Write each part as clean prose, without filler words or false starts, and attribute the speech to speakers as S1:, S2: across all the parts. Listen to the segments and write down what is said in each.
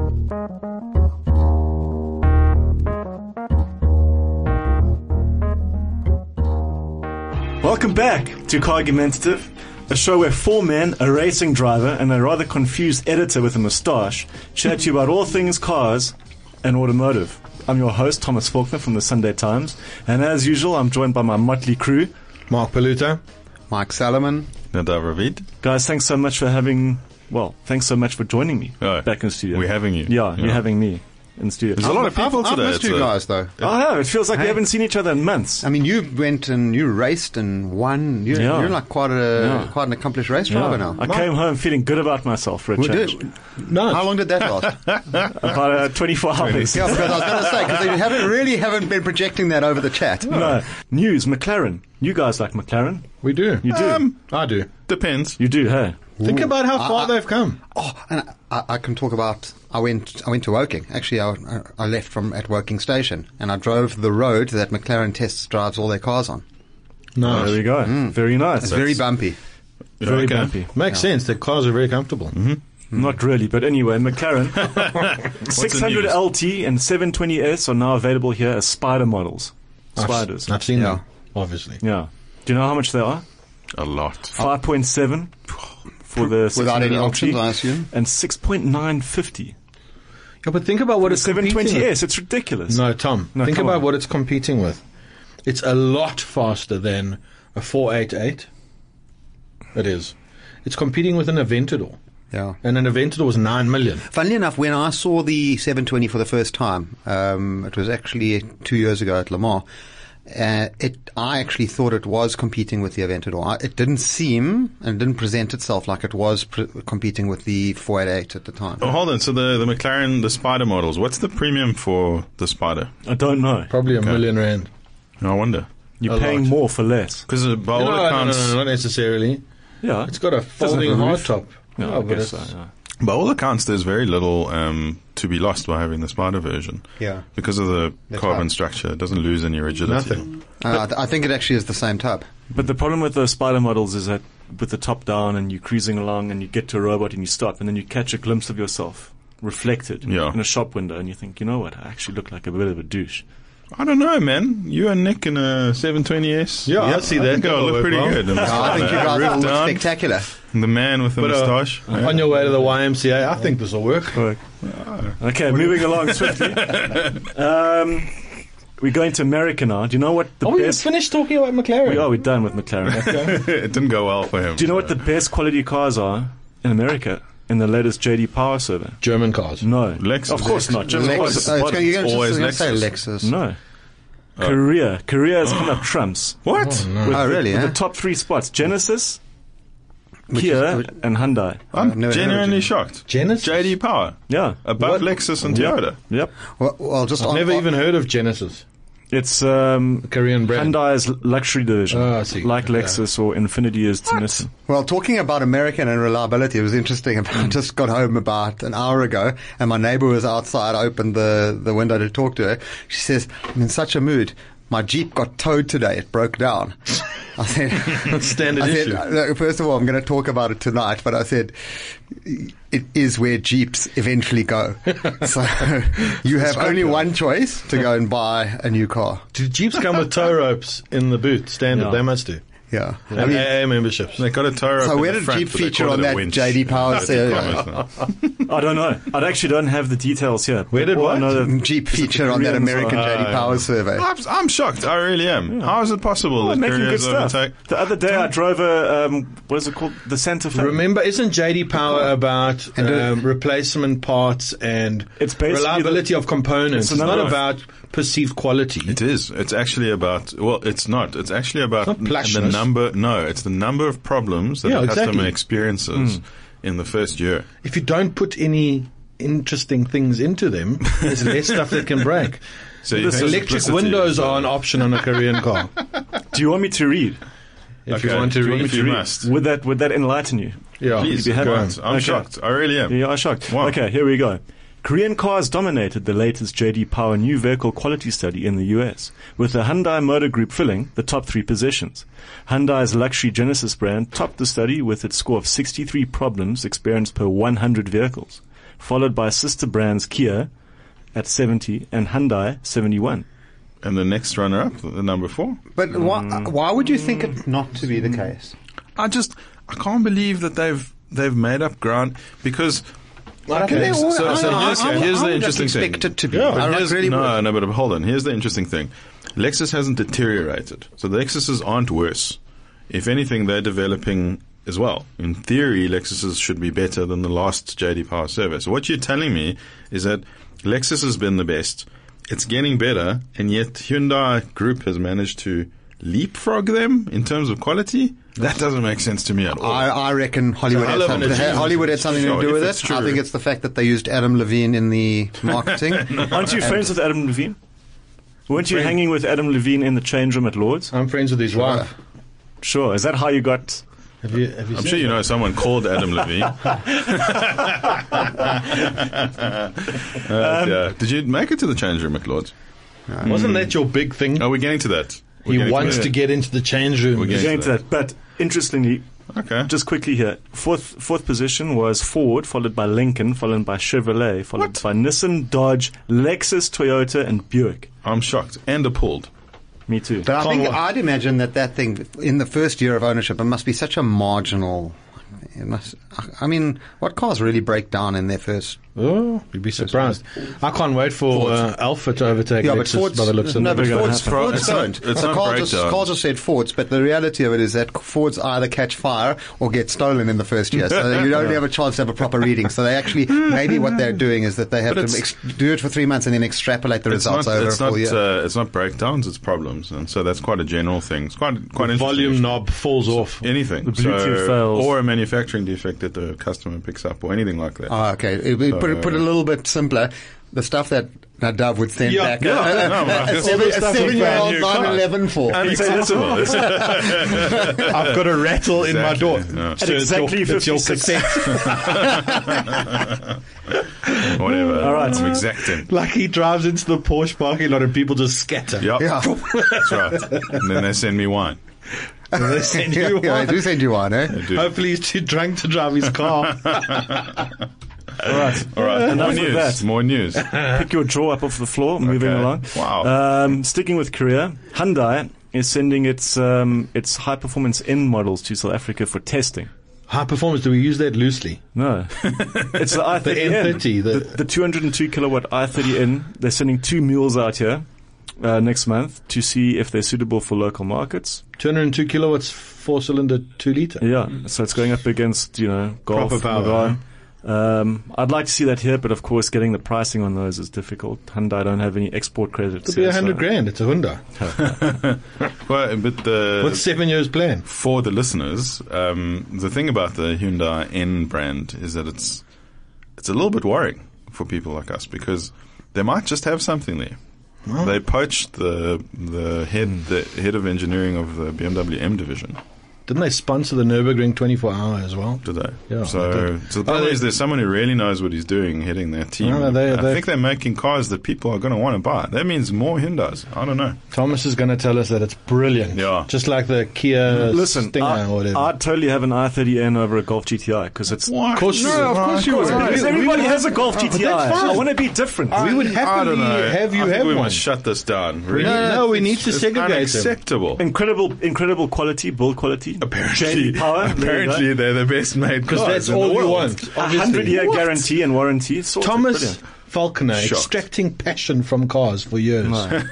S1: Welcome back to Cargumentative, a show where four men, a racing driver, and a rather confused editor with a moustache chat to you about all things cars and automotive. I'm your host, Thomas Faulkner from the Sunday Times, and as usual, I'm joined by my motley crew.
S2: Mark Paluta,
S3: Mike Salomon,
S4: Nadav Ravid.
S1: Guys, thanks so much for joining me back in the studio.
S4: We're having you.
S1: Yeah, you're having me in the studio.
S4: There's a lot of people today.
S3: I've missed you guys, though.
S1: Oh, it feels like we haven't seen each other in months.
S3: I mean, you went and you raced and won. You're like quite an accomplished race driver now.
S1: I came home feeling good about myself for a change.
S3: How long did that last?
S1: About 24 hours.
S3: Yeah, because I was going to say, because you haven't been projecting that over the chat.
S1: No. News, McLaren. You guys like McLaren?
S2: We do.
S1: You do?
S2: I do.
S4: Depends.
S1: You do, hey?
S2: Think about how far they've come.
S3: Oh, and I can talk about. I went to Woking. Actually, I left from at Woking Station, and I drove the road that McLaren tests drives all their cars on.
S2: Nice.
S1: There we go. Very nice.
S3: It's very bumpy.
S1: Very bumpy.
S2: Makes sense. The cars are very comfortable.
S1: Mm-hmm. Not really, but anyway, McLaren 600 LT and 720S are now available here as Spider models. Spiders.
S2: I've seen them, obviously.
S1: Yeah. Do you know how much they are?
S4: A lot.
S1: 5.7 for the 600
S3: without any
S1: LT,
S3: options, I assume,
S1: and 6.950.
S2: Yeah, but think about what it's competing with.
S1: 720S. It's ridiculous.
S2: No, Tom. Think about what it's competing with. It's a lot faster than a 488. It is. It's competing with an Aventador.
S3: Yeah.
S2: And an Aventador was 9 million.
S3: Funnily enough, when I saw the 720 for the first time, it was actually 2 years ago at Le Mans, I actually thought it was competing with the Aventador. It didn't seem and didn't present itself like it was competing with the 488 at the time.
S4: Oh, hold on. So the McLaren, the Spider models, what's the premium for the Spider?
S1: I don't know.
S2: Probably $1 million.
S4: No, I wonder.
S1: You're paying more for less.
S4: Because by all accounts...
S2: No, not necessarily.
S1: Yeah.
S2: It's got a folding hardtop.
S1: Yeah, I guess so, yeah.
S4: By all accounts, there's very little to be lost by having the Spider version.
S3: Yeah.
S4: Because of the carbon structure. It doesn't lose any rigidity.
S2: Nothing.
S3: I think it actually is the same tub.
S1: But the problem with those Spider models is that with the top down and you're cruising along and you get to a robot and you stop and then you catch a glimpse of yourself reflected in a shop window and you think, you know what, I actually look like a bit of a douche.
S4: I don't know, man. You and Nick in a 720S.
S2: Yeah, I see that.
S4: I think I look pretty good.
S3: I think you guys all look spectacular.
S4: The man with the moustache.
S2: On your way to the YMCA, I think this will work.
S1: Okay, moving along swiftly. We're going to America now. Do you know what the best...
S2: we finished talking about McLaren?
S1: We're done with McLaren.
S4: It didn't go well for him.
S1: Do you know what the best quality cars are in America in the latest JD Power survey?
S2: German cars.
S1: No.
S4: Lexus.
S1: Of course not. German cars are
S3: You're
S4: always
S3: going to say
S4: Lexus.
S3: Lexus.
S1: No. Korea has come up trumps.
S4: What?
S3: Oh, really?
S1: With the top three spots. Genesis, Kia, and Hyundai.
S4: I'm genuinely shocked.
S2: Genesis?
S4: JD Power.
S1: Yeah.
S4: Above Lexus and Toyota.
S1: Yep.
S3: Well, just
S2: I've never even heard of Genesis.
S1: It's
S2: Korean brand.
S1: Hyundai's luxury division.
S2: I see.
S1: Like Lexus or Infiniti is to Nissan.
S3: Well, talking about American and reliability, it was interesting. I just got home about an hour ago, and my neighbor was outside. I opened the window to talk to her. She says, I'm in such a mood. My Jeep got towed today. It broke down. I said,
S2: that's standard issue.
S3: Look, first of all, I'm going to talk about it tonight, but I said, it is where Jeeps eventually go. So you have only one choice to go and buy a new car.
S2: Do Jeeps come with tow ropes in the boot? Standard.
S1: Yeah.
S2: They must do.
S3: Yeah.
S2: And AA memberships.
S4: They got a tow rope.
S3: So where
S4: in the
S3: did
S4: front,
S3: Jeep
S4: but they
S3: feature
S4: call
S3: on
S4: it a
S3: that
S4: winch.
S3: JD Power survey?
S1: I don't know. I actually don't have the details here.
S2: Where did
S1: All I
S2: what?
S1: know that
S3: Jeep feature on that
S1: Koreans
S3: American
S1: are-
S3: JD Power survey.
S4: I'm shocked. I really am. How is it possible that
S1: making good
S4: Koreans
S1: stuff.
S4: overtake?
S1: The other day I drove a what is it called? The Santa Fe.
S2: Remember, isn't JD Power about replacement parts and
S1: It's basically
S2: reliability of components?
S1: it's
S2: It's not
S1: another-
S2: about perceived quality.
S4: It is. It's actually about. Well, it's not. It's actually about
S2: It's not
S4: the
S2: plashness.
S4: number. No, it's the number of problems that
S2: Yeah,
S4: the customer
S2: exactly.
S4: experiences in the first year.
S2: If you don't put any interesting things into them, there's less stuff that can break.
S4: So you think
S2: Electric
S4: simplicity
S2: windows
S4: is,
S2: are an option on a Korean car.
S1: Do you want me to read?
S2: If you want to read,
S4: if you must.
S1: Would that enlighten you?
S2: yeah,
S4: Please,
S1: be happy.
S4: go on. I'm
S1: Okay.
S4: shocked. I really am.
S1: You are shocked.
S4: Wow.
S1: Okay, here we go. Korean cars dominated the latest JD Power new vehicle quality study in the US, with the Hyundai Motor Group filling the top three positions. Hyundai's luxury Genesis brand topped the study with its score of 63 problems experienced per 100 vehicles. followed by sister brands Kia at 70 and Hyundai 71.
S4: And the next runner-up, the number 4.
S3: But why would you think it not to be the case?
S4: I can't believe that they've made up ground because. Okay, here's the interesting thing.
S3: Expect it to be.
S4: But
S3: I really would.
S4: no, but hold on. Here's the interesting thing. Lexus hasn't deteriorated, so the Lexuses aren't worse. If anything, they're developing as well. In theory, Lexuses should be better than the last JD Power survey. So what you're telling me is that Lexus has been the best. It's getting better, and yet Hyundai Group has managed to leapfrog them in terms of quality. That doesn't make sense to me at all.
S3: I reckon Hollywood had something to do with it.
S4: True.
S3: I think it's the fact that they used Adam Levine in the marketing.
S1: Aren't you friends with Adam Levine? Weren't you hanging with Adam Levine in the change room at Lords?
S2: I'm friends with his wife.
S1: Sure. Is that how you got...
S2: Have you
S4: I'm sure you know someone called Adam Levine. Did you make it to the change room at Lords?
S2: Wasn't that your big thing?
S4: Oh, we're getting to that.
S2: He wants to get into the change room.
S4: We're
S1: We're getting to that. But interestingly,
S4: Okay.
S1: just quickly here, fourth position was Ford, followed by Lincoln, followed by Chevrolet, followed by Nissan, Dodge, Lexus, Toyota, and Buick.
S4: I'm shocked and appalled.
S1: Me too.
S3: But I'd imagine that thing, in the first year of ownership, it must be such a marginal... what cars really break down in their first...
S2: Oh, you'd be surprised. I can't wait for Alpha to overtake Lexus by the looks of it.
S3: Fords don't.
S4: It's not breakdown.
S3: Cars have said Fords, but the reality of it is that Fords either catch fire or get stolen in the first year. So you don't have a chance to have a proper reading. So they actually, maybe what they're doing is that they have to do it for 3 months and then extrapolate the results over a full year.
S4: It's not breakdowns, it's problems. And so that's quite a general thing. It's quite interesting.
S2: Volume knob falls off.
S4: Anything.
S1: The Bluetooth fails.
S4: Or a manufacturing defect that the customer picks up or anything like that.
S3: Oh, okay. Put it a little bit simpler. The stuff that Dove would send back. A 7-year-old 911 for.
S4: Unacceptable.
S2: I've got a rattle in my door.
S4: Yeah.
S1: At exactly
S2: it's your
S1: 56.
S4: Whatever.
S1: All right.
S4: I'm exacting.
S2: Like he drives into the Porsche parking lot and people just scatter.
S4: Yep.
S3: Yeah.
S4: That's right. And then they send me wine.
S2: They send you
S3: I
S2: one.
S3: do send you one, eh?
S4: They do.
S2: Hopefully he's too drunk to drive his car.
S1: All right.
S4: All right. More
S1: Enough with
S4: news.
S1: that.
S4: More news.
S1: Pick your jaw up off the floor, moving
S4: Okay.
S1: along.
S4: Wow.
S1: Sticking with Korea, Hyundai is sending its high-performance N models to South Africa for testing.
S2: High performance, do we use that loosely?
S1: No. It's the i30N.
S2: The N30,
S1: The 202 kilowatt i30N. They're sending 2 mules out here next month to see if they're suitable for local markets.
S2: 202 kilowatts, 4-cylinder, 2 liter.
S1: Yeah. So it's going up against, Golf,
S2: Proper power,
S1: Megane. I'd like to see that here, but of course getting the pricing on those is difficult. Hyundai don't have any export credits.
S2: It'll be $100,000. It's a Hyundai.
S4: Well, but
S2: What's 7 years plan?
S4: for the listeners, the thing about the Hyundai N brand is that it's a little bit worrying for people like us because they might just have something there.
S2: Well,
S4: They poached the head of engineering of the BMW M division.
S2: didn't they sponsor the Nürburgring 24-hour as well?
S4: Did they?
S2: Yeah,
S4: So,
S2: they did.
S4: the problem is there's someone who really knows what he's doing heading their team.
S2: No,
S4: I think they're making cars that people are going to want to buy. That means more Hyundais. I don't know.
S2: Thomas is going to tell us that it's brilliant.
S4: Yeah.
S2: Just like the Kia
S1: Listen,
S2: Stinger or whatever.
S1: I'd totally have an i30N over a Golf GTI because it's...
S4: Why?
S2: Of course you would.
S3: of course you would.
S1: Because everybody has a Golf GTI.
S2: that's fine.
S1: I want to be different.
S2: We would
S4: I
S2: happily
S4: don't know.
S2: have you
S4: I think
S2: have
S4: we
S2: one.
S4: must shut this down. Really?
S2: No, we need to
S4: It's
S2: segregate them.
S4: unacceptable.
S1: Incredible quality, build quality.
S4: Apparently,
S1: JD Power.
S4: apparently they're the best made cars
S2: Because that's
S4: in the
S2: all you
S4: world.
S2: want.
S1: A
S2: Obviously.
S1: 100-year guarantee and warranty. Sorted.
S2: Thomas
S1: Brilliant.
S2: Falconer
S4: Shocked.
S2: extracting passion from cars for years.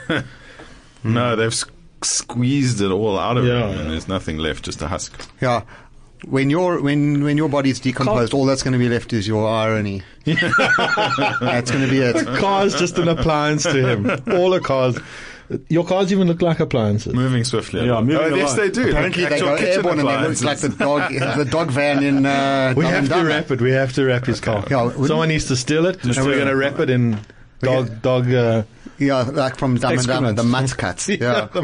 S4: No, they've squeezed it all out of
S2: Yeah,
S4: it,
S2: yeah.
S4: and there's nothing left, just a husk.
S3: Yeah. When your body's decomposed, all that's going to be left is your irony. That's going to be it.
S2: Car's just an appliance to him. All the cars. Your cars even look like appliances.
S4: Moving swiftly.
S1: Yeah, moving
S4: oh, yes,
S1: along.
S4: they do.
S3: Apparently
S4: Like
S3: they
S4: actual
S3: go
S4: kitchen
S3: airborne and they look
S4: appliances.
S3: like the dog van in
S2: We
S3: Dumb
S2: have
S3: and
S2: to
S3: Dumber.
S2: wrap it. We have to wrap his car.
S3: Yeah, wouldn't-
S2: Someone needs to steal it, and we're going to wrap it in dog.
S3: Yeah, like from Dumb and Dumber, the mutt cuts. Yeah.
S2: The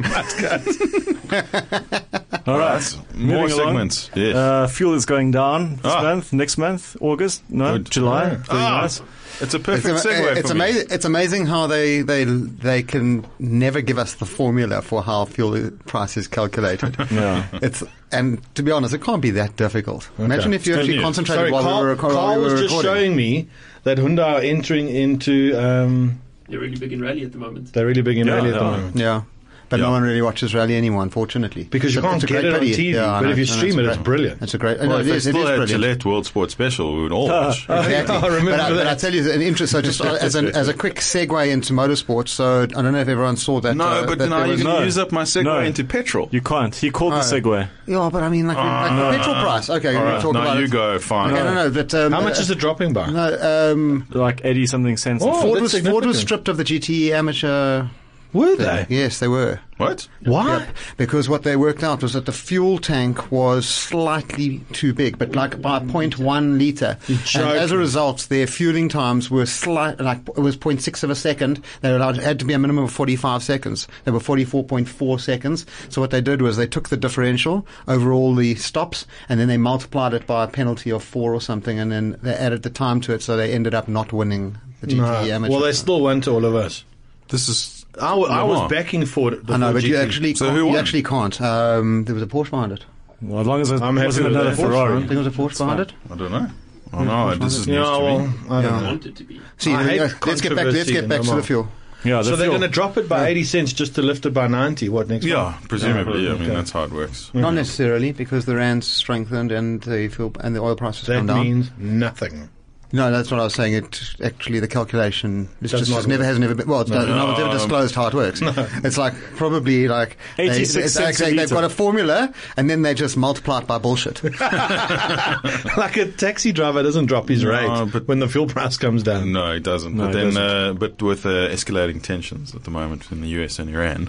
S2: mascot.
S1: All right.
S4: More
S1: Moving along.
S4: segments. Yes.
S1: Fuel is going down this
S4: Ah.
S1: month, next month, August, no,
S4: Good.
S1: July. Very
S4: Ah,
S1: nice.
S4: it's a perfect segue
S3: It's
S4: for me.
S3: amazing. It's amazing how they can never give us the formula for how fuel price is calculated.
S1: Yeah.
S3: And to be honest, it can't be that difficult. Imagine if you
S4: It's
S3: actually
S4: good news.
S3: concentrated
S2: Sorry,
S3: while we were
S2: Carl was just
S3: recording.
S2: showing me that Hyundai are entering into.
S5: They're really big in rally at the moment.
S2: They're really big in rally at the
S1: yeah.
S2: moment.
S3: Yeah. But
S4: Yeah.
S3: no one really watches rally anymore, unfortunately.
S2: Because you
S3: It's
S2: can't
S3: a
S2: get
S3: great
S2: it on
S3: pity.
S2: TV,
S3: Yeah, I
S2: but
S3: know.
S2: if you
S3: No,
S2: stream it, it's
S3: great.
S2: brilliant.
S3: It's a great.
S4: Well,
S3: no,
S4: if
S3: it
S4: they
S3: is. It
S4: still
S3: is
S4: had
S3: brilliant.
S4: Gillette World Sport Special, we would all watch.
S3: Exactly.
S2: I remember
S3: but
S2: that.
S3: I tell you, an interest. So just as a quick segue into motorsports. So I don't know if everyone saw that.
S4: No, but
S3: that
S4: now
S3: there
S4: you're
S3: was-
S4: going to
S1: No.
S4: use up my segue
S1: No.
S4: into petrol.
S1: You can't. He called the Segway.
S3: Yeah, but I mean, like the petrol price. Okay,
S4: All
S3: we'll
S4: right,
S3: talk
S4: now
S3: about
S4: you
S3: it.
S4: go, fine.
S3: Okay, no. But
S2: How much is it dropping by?
S3: No,
S1: Like 80 something cents.
S2: Oh,
S3: Ford
S2: that's
S3: was
S2: significant.
S3: stripped of the GTE amateur.
S2: Were they?
S3: Yes, they were.
S4: What?
S2: Why?
S3: Yep, because what they worked out was that the fuel tank was slightly too big, but like by 0.1 litre.
S2: You're
S3: And as a
S2: joking.
S3: result, their fueling times were it was 0.6 of a second. They were allowed, it had to be a minimum of 45 seconds. They were 44.4 seconds. So what they did was they took the differential over all the stops, and then they multiplied it by a penalty of 4 or something, and then they added the time to it, so they ended up not winning the GTE amateur.
S2: Well, they still won to all of us.
S4: This is.
S2: I was
S4: Lamar.
S2: backing Ford.
S3: I know, but you actually
S4: So
S3: can't,
S4: who
S3: you
S4: won?
S3: actually can't. There was a Porsche behind it.
S1: Well, as long as it
S2: I'm happy
S1: wasn't
S2: with
S1: another
S2: that.
S3: I
S1: Ferrari.
S3: think it was a Porsche behind it.
S4: I don't know. Oh no, this is news
S2: Yeah,
S4: to
S2: well,
S4: me.
S2: I don't
S3: Yeah.
S2: know.
S5: Want it to be.
S3: See,
S2: I hate
S3: let's get back. Let's
S2: controversy
S3: get back
S2: in
S3: to
S2: the
S3: the fuel.
S1: Yeah,
S2: So
S1: the
S2: they're
S1: fuel.
S2: going to drop it by 80 cents just to lift it by 90. What next?
S4: Yeah,
S2: month?
S4: presumably. I mean,
S2: Okay.
S4: that's how it works.
S3: Not necessarily, because the rand's strengthened and the fuel and the oil price has
S2: That
S3: come down.
S2: means nothing.
S3: No, that's what I was saying. It actually the calculation
S2: Does
S3: just
S2: not
S3: never
S2: work.
S3: has never been. Well, no one's ever disclosed how it works. It's like probably like
S1: 86 cents a
S3: they've
S1: litre.
S3: got a formula and then they just multiply it by bullshit.
S2: Like a taxi driver doesn't drop his
S4: No,
S2: rate
S4: but-
S2: when the fuel price comes down.
S4: No, it doesn't.
S1: No,
S4: but
S1: it
S4: then, but with escalating tensions at the moment in the US and Iran,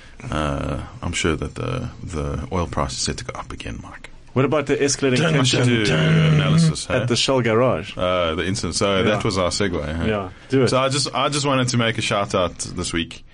S4: I'm sure that the oil price is set to go up again, Mike.
S1: What about the escalating
S4: We should do
S1: tension
S4: analysis
S1: at the Shell garage?
S4: the incident. So
S1: Yeah.
S4: that was our segue. Huh?
S1: Yeah, do it.
S4: So I just wanted to make a shout out this week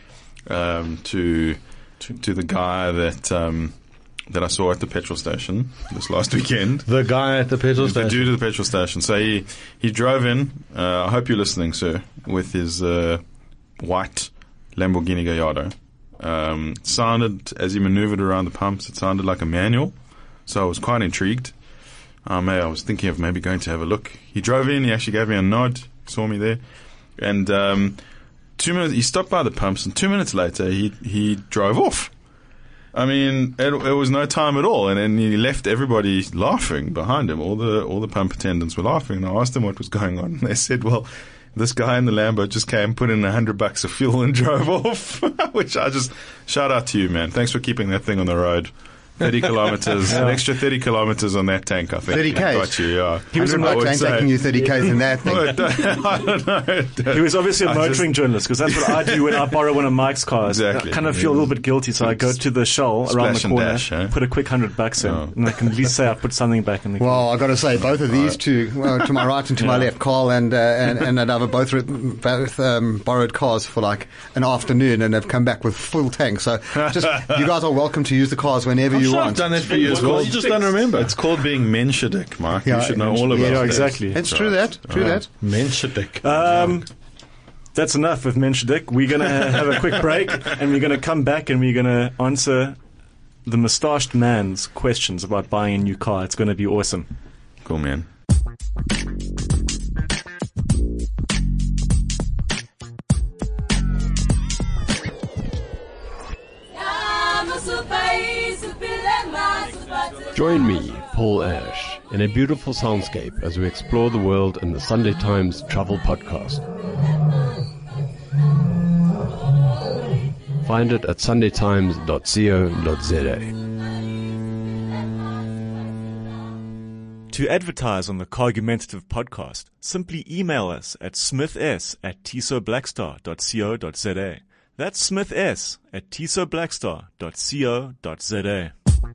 S4: to the guy that I saw at the petrol station this last weekend.
S2: The guy at the petrol
S4: The
S2: station.
S4: dude at the petrol station. So he drove in. I hope you're listening, sir, with his white Lamborghini Gallardo. Sounded as he manoeuvred around the pumps. It sounded like a manual. So I was quite intrigued. I was thinking of maybe going to have a look. He drove in. He actually gave me a nod. Saw me there, and 2 minutes. He stopped by the pumps, and 2 minutes later, he drove off. I mean, it was no time at all, and then he left everybody laughing behind him. All the pump attendants were laughing, and I asked them what was going on. And they said, "Well, this guy in the Lambo just came, put in $100 of fuel, and drove off." Which I just shout out to you, man. Thanks for keeping that thing on the road. 30 kilometers, an extra 30 kilometers on that tank, I think.
S3: 30 Ks?
S4: Got you, yeah.
S1: He was
S3: $100
S1: a
S3: ain't taking you 30 k's in that thing.
S4: I don't know.
S1: He was obviously a
S4: I
S1: motoring
S4: just-
S1: journalist, because that's what I do when I borrow one of Mike's cars.
S4: Exactly.
S1: I kind of feel a little bit guilty, so I go to the Shell around the
S4: Splash and
S1: corner,
S4: dash, eh?
S1: put a quick $100 in,
S4: Oh.
S1: and I can at least say I put something back in the
S3: Well, I've got to say, both of these two, to my right and to my left, Carl and Adava, both borrowed cars for like an afternoon and have come back with full tanks. So just you guys are welcome to use the cars whenever
S2: I'm
S3: you
S2: sure
S3: want.
S2: I've done that for you as well. You just don't remember.
S4: It's called being Menshevik, Mark.
S3: Yeah,
S4: you should know all about
S1: yeah,
S4: that.
S1: exactly.
S3: It's true that. True that.
S2: Menshevik.
S1: That's enough with Menshevik. We're going to have a quick break, and we're going to come back and we're going to answer the moustached man's questions about buying a new car. It's going to be awesome.
S4: Cool, man.
S6: Join me, Paul Ash, in a beautiful soundscape as we explore the world in the Sunday Times Travel Podcast. Find it at sundaytimes.co.za.
S1: To advertise on the Cargumentative podcast, simply email us at smiths@tisoblackstar.co.za. That's smiths@tisoblackstar.co.za.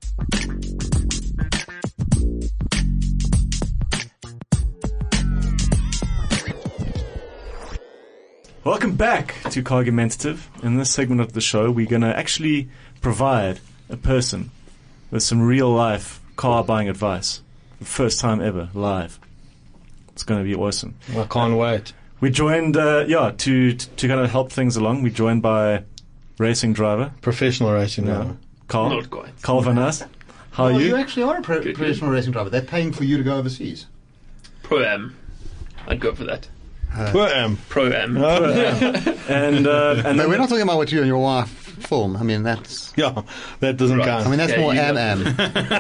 S1: Welcome back to Cargumentative. In this segment of the show, we're going to actually provide a person with some real-life car buying advice. For the first time ever, live. It's going to be awesome.
S2: I can't wait.
S1: We joined, to kind of help things along, we're joined by racing driver,
S2: Professional racing now.
S1: Carl.
S5: Not quite.
S1: Carl Van Aert. How are
S3: Well,
S1: you?
S3: you actually are a
S5: Good.
S3: professional racing driver. They're paying for you to go overseas.
S5: Pro-Am. I'd go for that. Pro-Am.
S1: and
S3: No,
S1: then
S3: we're not talking about what you and your wife film. I mean, that's.
S2: Yeah, that doesn't count.
S3: I mean, that's
S5: Yeah,
S3: more
S5: you
S3: am.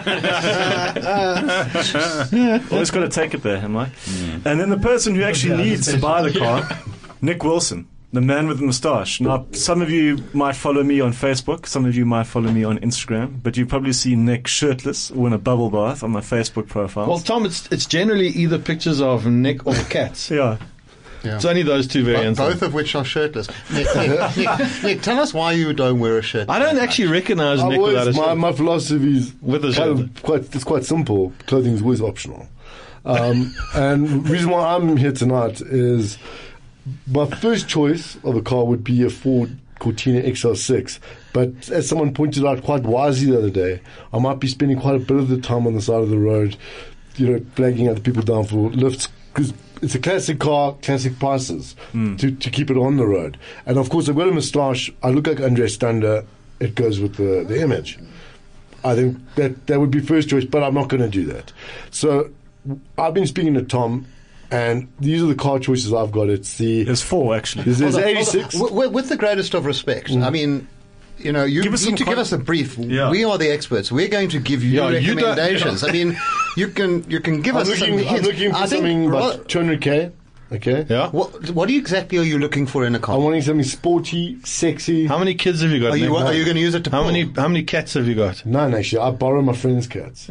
S1: always got to take it there, am I? And then the person who actually needs to buy the car, Nick Wilson, the man with the moustache. Now, some of you might follow me on Facebook, some of you might follow me on Instagram, but you've probably seen Nick shirtless or in a bubble bath on my Facebook profile.
S2: Well, Tom, it's generally either pictures of Nick or cats.
S1: yeah.
S3: Yeah.
S2: It's only those two variants.
S3: Both of which are shirtless. Nick, tell us why you don't wear a shirt.
S2: I don't actually recognize
S7: I've
S2: Nick without a
S7: always,
S2: shirt.
S7: my philosophy is
S2: With a shirt.
S7: it's quite simple. Clothing is always optional. And the reason why I'm here tonight is my first choice of a car would be a Ford Cortina XL6. But as someone pointed out quite wisely the other day, I might be spending quite a bit of the time on the side of the road, flagging other people down for lifts, because it's a classic car, classic prices to keep it on the road. And of course, I've got a moustache. I look like Andre Stander. It goes with the image. I think that would be first choice, but I'm not going to do that. So I've been speaking to Tom, and these are the car choices I've got.
S1: There's 4, actually.
S7: There's
S3: Hold on,
S7: 86.
S3: hold on. With the greatest of respect, I mean, you
S1: Give us
S3: need to
S1: some
S3: give us a brief.
S1: Yeah.
S3: We are the experts. We're going to give you
S2: Yeah, you don't-
S3: recommendations. I mean, you can give
S7: I'm
S3: us some
S7: looking, I'm
S3: hints.
S7: looking for
S3: I think
S7: something about 200k. Okay.
S2: Yeah.
S3: What exactly are you looking for in a car?
S7: I'm wanting something sporty, sexy.
S2: How many kids have you got?
S3: Are you
S2: Nick?
S3: going to use it to
S2: How
S3: pull?
S2: many cats have you got?
S7: None, actually. I borrow my friends' cats.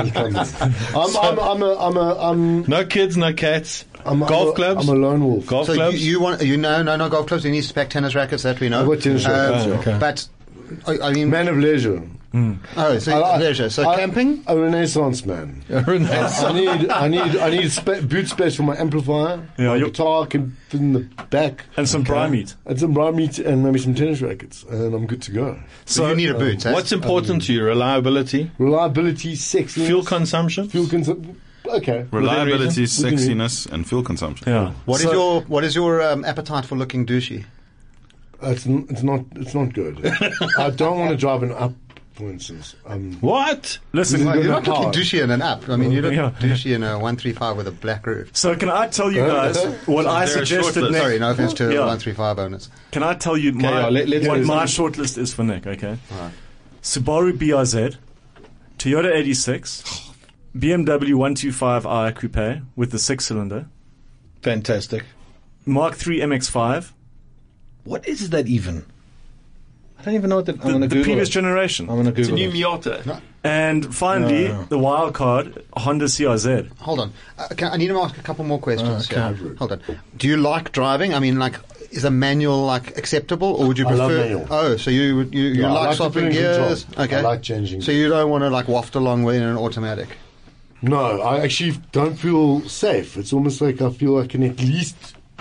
S7: I'm
S2: No kids, no cats.
S7: I'm
S2: Golf clubs?
S7: I'm a lone wolf.
S2: Golf
S3: So
S2: clubs?
S3: you want no golf clubs. You need to pack tennis rackets. That we know.
S7: I've got tennis rackets, yeah.
S2: Okay.
S3: But I mean,
S7: Man of leisure.
S3: so leisure. So camping.
S7: A Renaissance man. I need boot space for my amplifier.
S1: Yeah,
S7: my
S1: you-
S7: guitar can fit in the back.
S1: And some brine meat.
S7: And some bride meat and maybe some tennis rackets, and I'm good to go.
S3: So you need a boot.
S2: What's important to you? Reliability,
S7: Reliability, sexiness,
S2: fuel consumption.
S7: Okay.
S4: Reliability,
S7: Within reason.
S4: sexiness, and fuel consumption.
S1: Yeah.
S3: What is your appetite for looking douchey?
S7: It's not good. I don't want to drive an up, for instance.
S2: What?
S1: Listen,
S7: Like,
S3: You're not
S7: car.
S3: looking douchey in an app. I mean, you look
S1: Yeah.
S3: douchey in a 135 with a black roof.
S1: so can I tell you guys what I
S4: Is there a
S1: suggested,
S4: shortlist?
S1: Nick?
S3: Sorry, no offense to
S1: Yeah.
S3: 135 owners.
S1: Can I tell you
S2: yeah, let's
S1: what
S2: do
S1: my
S2: this.
S1: shortlist is for Nick, okay?
S3: Alright.
S1: Subaru BRZ, Toyota 86, BMW 125i Coupe with the 6-cylinder,
S2: Fantastic.
S1: Mark III MX-5,
S2: What is that even? I don't even know what that. I'm going to
S1: the
S2: Google
S1: previous
S2: it.
S1: generation.
S2: I'm going to
S5: It's a
S2: Google
S5: new
S2: it.
S5: Miata.
S1: And finally,
S2: No.
S1: the wild card, Honda CRZ.
S3: Hold on. I need to ask a couple more questions.
S2: Okay.
S3: here. Hold on. Do you like driving? I mean, like, is a manual acceptable, or would you
S7: I
S3: prefer?
S7: love manual.
S3: Oh, so you
S7: Yeah, I
S3: like
S7: like
S3: swapping
S7: to be in
S3: gears?
S7: control.
S3: Okay.
S7: I like changing.
S3: So you don't want to waft along with in an automatic.
S7: No, I actually don't feel safe. It's almost like I feel I can at least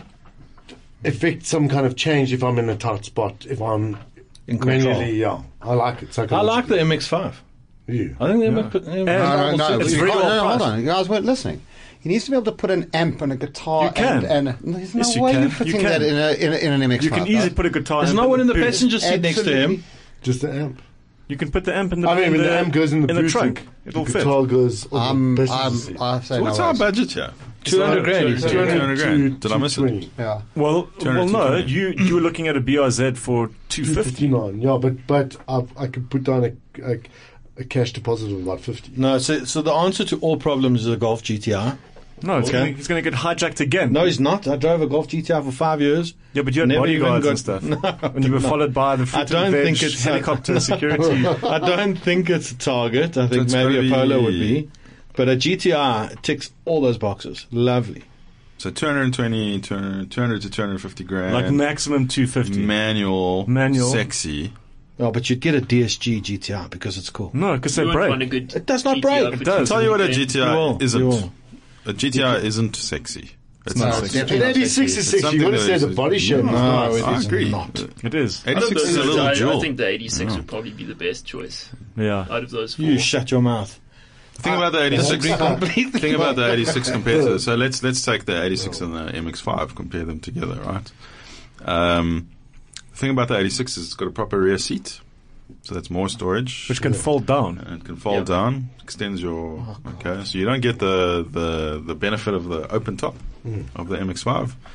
S7: effect some kind of change if I'm in a tight spot. If I'm
S2: In control.
S7: manually, yeah, I like it.
S2: I like the MX-5.
S7: You.
S2: I think the MX.
S3: No,
S1: It's
S3: you
S1: very
S3: can't-
S1: well
S3: no, hold
S1: priced.
S3: on. You guys weren't listening. He needs to be able to put an amp and a guitar.
S1: You can.
S3: And there's no
S1: Yes, you
S3: way
S1: can.
S3: you're
S1: You
S3: fitting
S1: can.
S3: that in an MX-5.
S1: You can easily put a guitar
S2: There's
S1: amp
S2: no one in the
S1: boot.
S2: passenger seat next to him.
S7: Just the amp.
S1: You can put the amp in the
S7: I mean,
S1: in
S7: when the amp goes in the boot,
S1: trunk. It'll
S7: the
S1: fit.
S7: guitar goes. on the passenger seat.
S3: I say
S4: So what's
S3: no
S4: our
S3: ways.
S4: budget here?
S2: 200 grand. he said.
S4: 200 grand. Did I miss it?
S7: 220.
S3: Yeah.
S1: Well,
S4: 220.
S1: no, you were looking at a BRZ for 250.
S7: 259. Yeah, but I could put down a cash deposit of about 50.
S2: No, so the answer to all problems is a Golf GTR.
S1: No,
S2: Okay.
S1: he's going to get hijacked again.
S2: No, he's not. I drove a Golf GTR for 5 years.
S1: Yeah, but you had
S2: Never
S1: bodyguards
S2: even
S1: and stuff.
S2: No,
S1: when you were followed by the fruit
S2: I don't
S1: and veg
S2: think it's-
S1: helicopter security.
S2: I don't think it's a Target. I think
S4: it's
S2: maybe a
S4: gotta
S2: Polo
S4: be-
S2: would be. But a GTR ticks all those boxes. Lovely.
S4: So 220, 200 to 250 grand.
S1: Like maximum 250.
S4: Manual. Sexy.
S2: Oh, but you'd get a DSG GTR because it's cool.
S1: No, because they
S5: You won't find a
S1: break.
S5: good
S2: It does not
S5: GTR
S2: break.
S5: for
S1: It does.
S4: I'll tell you what a
S5: 200K.
S2: You will.
S4: GTR isn't.
S2: You will.
S4: A GTR isn't sexy. It's
S3: No,
S4: not
S3: it's
S4: sexy.
S3: definitely
S7: An
S3: not
S7: 86
S3: sexy.
S7: is
S4: It's
S7: sexy. You
S4: something
S7: got to
S4: that
S7: say
S4: is-
S7: the body shape is
S2: No,
S7: nice.
S2: it
S4: I
S2: is
S4: agree.
S2: not.
S1: It is.
S5: Out of
S4: 86 is a
S5: those,
S4: little
S5: I
S4: jewel.
S5: think the 86 would probably be the best choice
S1: Yeah.
S5: out of those four.
S2: You shut your mouth.
S4: Think about the 86.
S2: agree completely.
S4: Think about the 86 compared to. So let's take the 86 and the MX-5, compare them together, right? The thing about the 86 is it's got a proper rear seat, so that's more storage.
S1: Which can fold down.
S4: And it can fold down, extends your. Okay, so you don't get the benefit of the open top of the MX-5.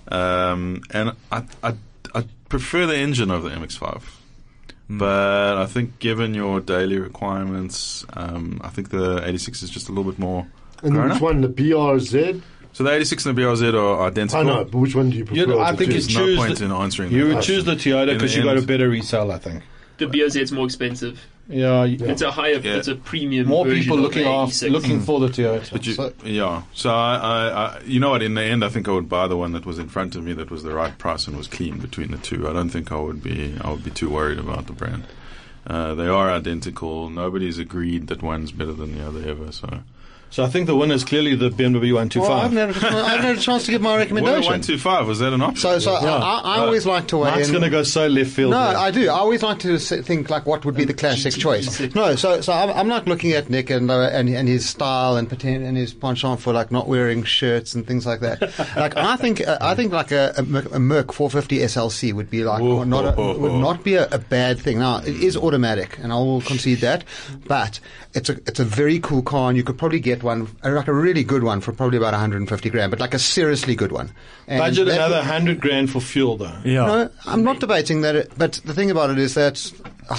S4: And I prefer the engine of the MX-5. But I think given your daily requirements, I think the 86 is just a little bit more
S7: And
S4: grown
S7: which
S4: up.
S7: one, the BRZ?
S4: So the 86 and the BRZ are identical.
S7: I know, but which one do you prefer?
S2: I
S7: of the
S2: think
S7: two?
S2: it's
S4: There's no
S2: choose
S4: point
S2: the-
S4: in answering
S2: You
S4: that
S2: would choose the
S4: question.
S2: Toyota
S4: In the
S2: because you got a
S4: end-
S2: better resale, I think.
S5: The BRZ's more expensive.
S2: Yeah,
S5: It's a higher,
S4: Yeah.
S5: it's a premium.
S2: more
S5: version
S2: people
S5: of
S2: looking
S5: the
S2: after,
S5: 86.
S2: looking for the Toyota.
S4: But so I, you know what? In the end, I think I would buy the one that was in front of me, that was the right price and was clean between the two. I don't think I would be too worried about the brand. They are identical. Nobody's agreed that one's better than the other ever.
S2: So I think the winner is clearly the BMW 125.
S3: Well, I haven't had a chance to give my recommendation.
S4: 125, was that an option?
S3: So I always like to weigh
S2: Mike's
S3: in.
S2: going to go so left field.
S3: No,
S2: there.
S3: I do. I always like to think like what would be the classic choice. No, so I'm not looking at Nick and his style and his penchant for like not wearing shirts and things like that. Like I think like a Merc 450 SLC would be like would not be a bad thing. Now it is automatic, and I will concede that, but it's a very cool car, and you could probably get one like a really good one for probably about 150 grand, but like a seriously good one. And
S2: Budget
S3: that
S2: another
S3: would-
S2: 100 grand for fuel, though.
S1: Yeah.
S3: No, I'm not debating that, but the thing about it is that a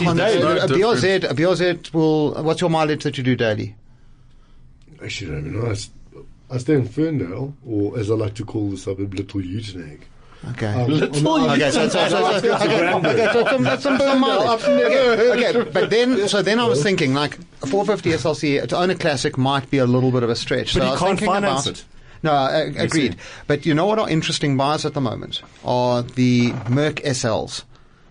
S3: BRZ will. What's your mileage that you do daily?
S7: Actually, I don't even know. I stay in Ferndale, or as I like to call the suburb, Little Utenhage.
S3: Okay.
S7: Okay,
S3: So that's some mileage. Okay, but then I was thinking like a 450 SLC to own a classic might be a little bit of a stretch.
S1: But
S3: so I
S1: you
S3: was
S1: can't
S3: thinking
S1: finance
S3: about,
S1: it.
S3: No, agreed. But you know what are interesting buys at the moment are the Merc SLs.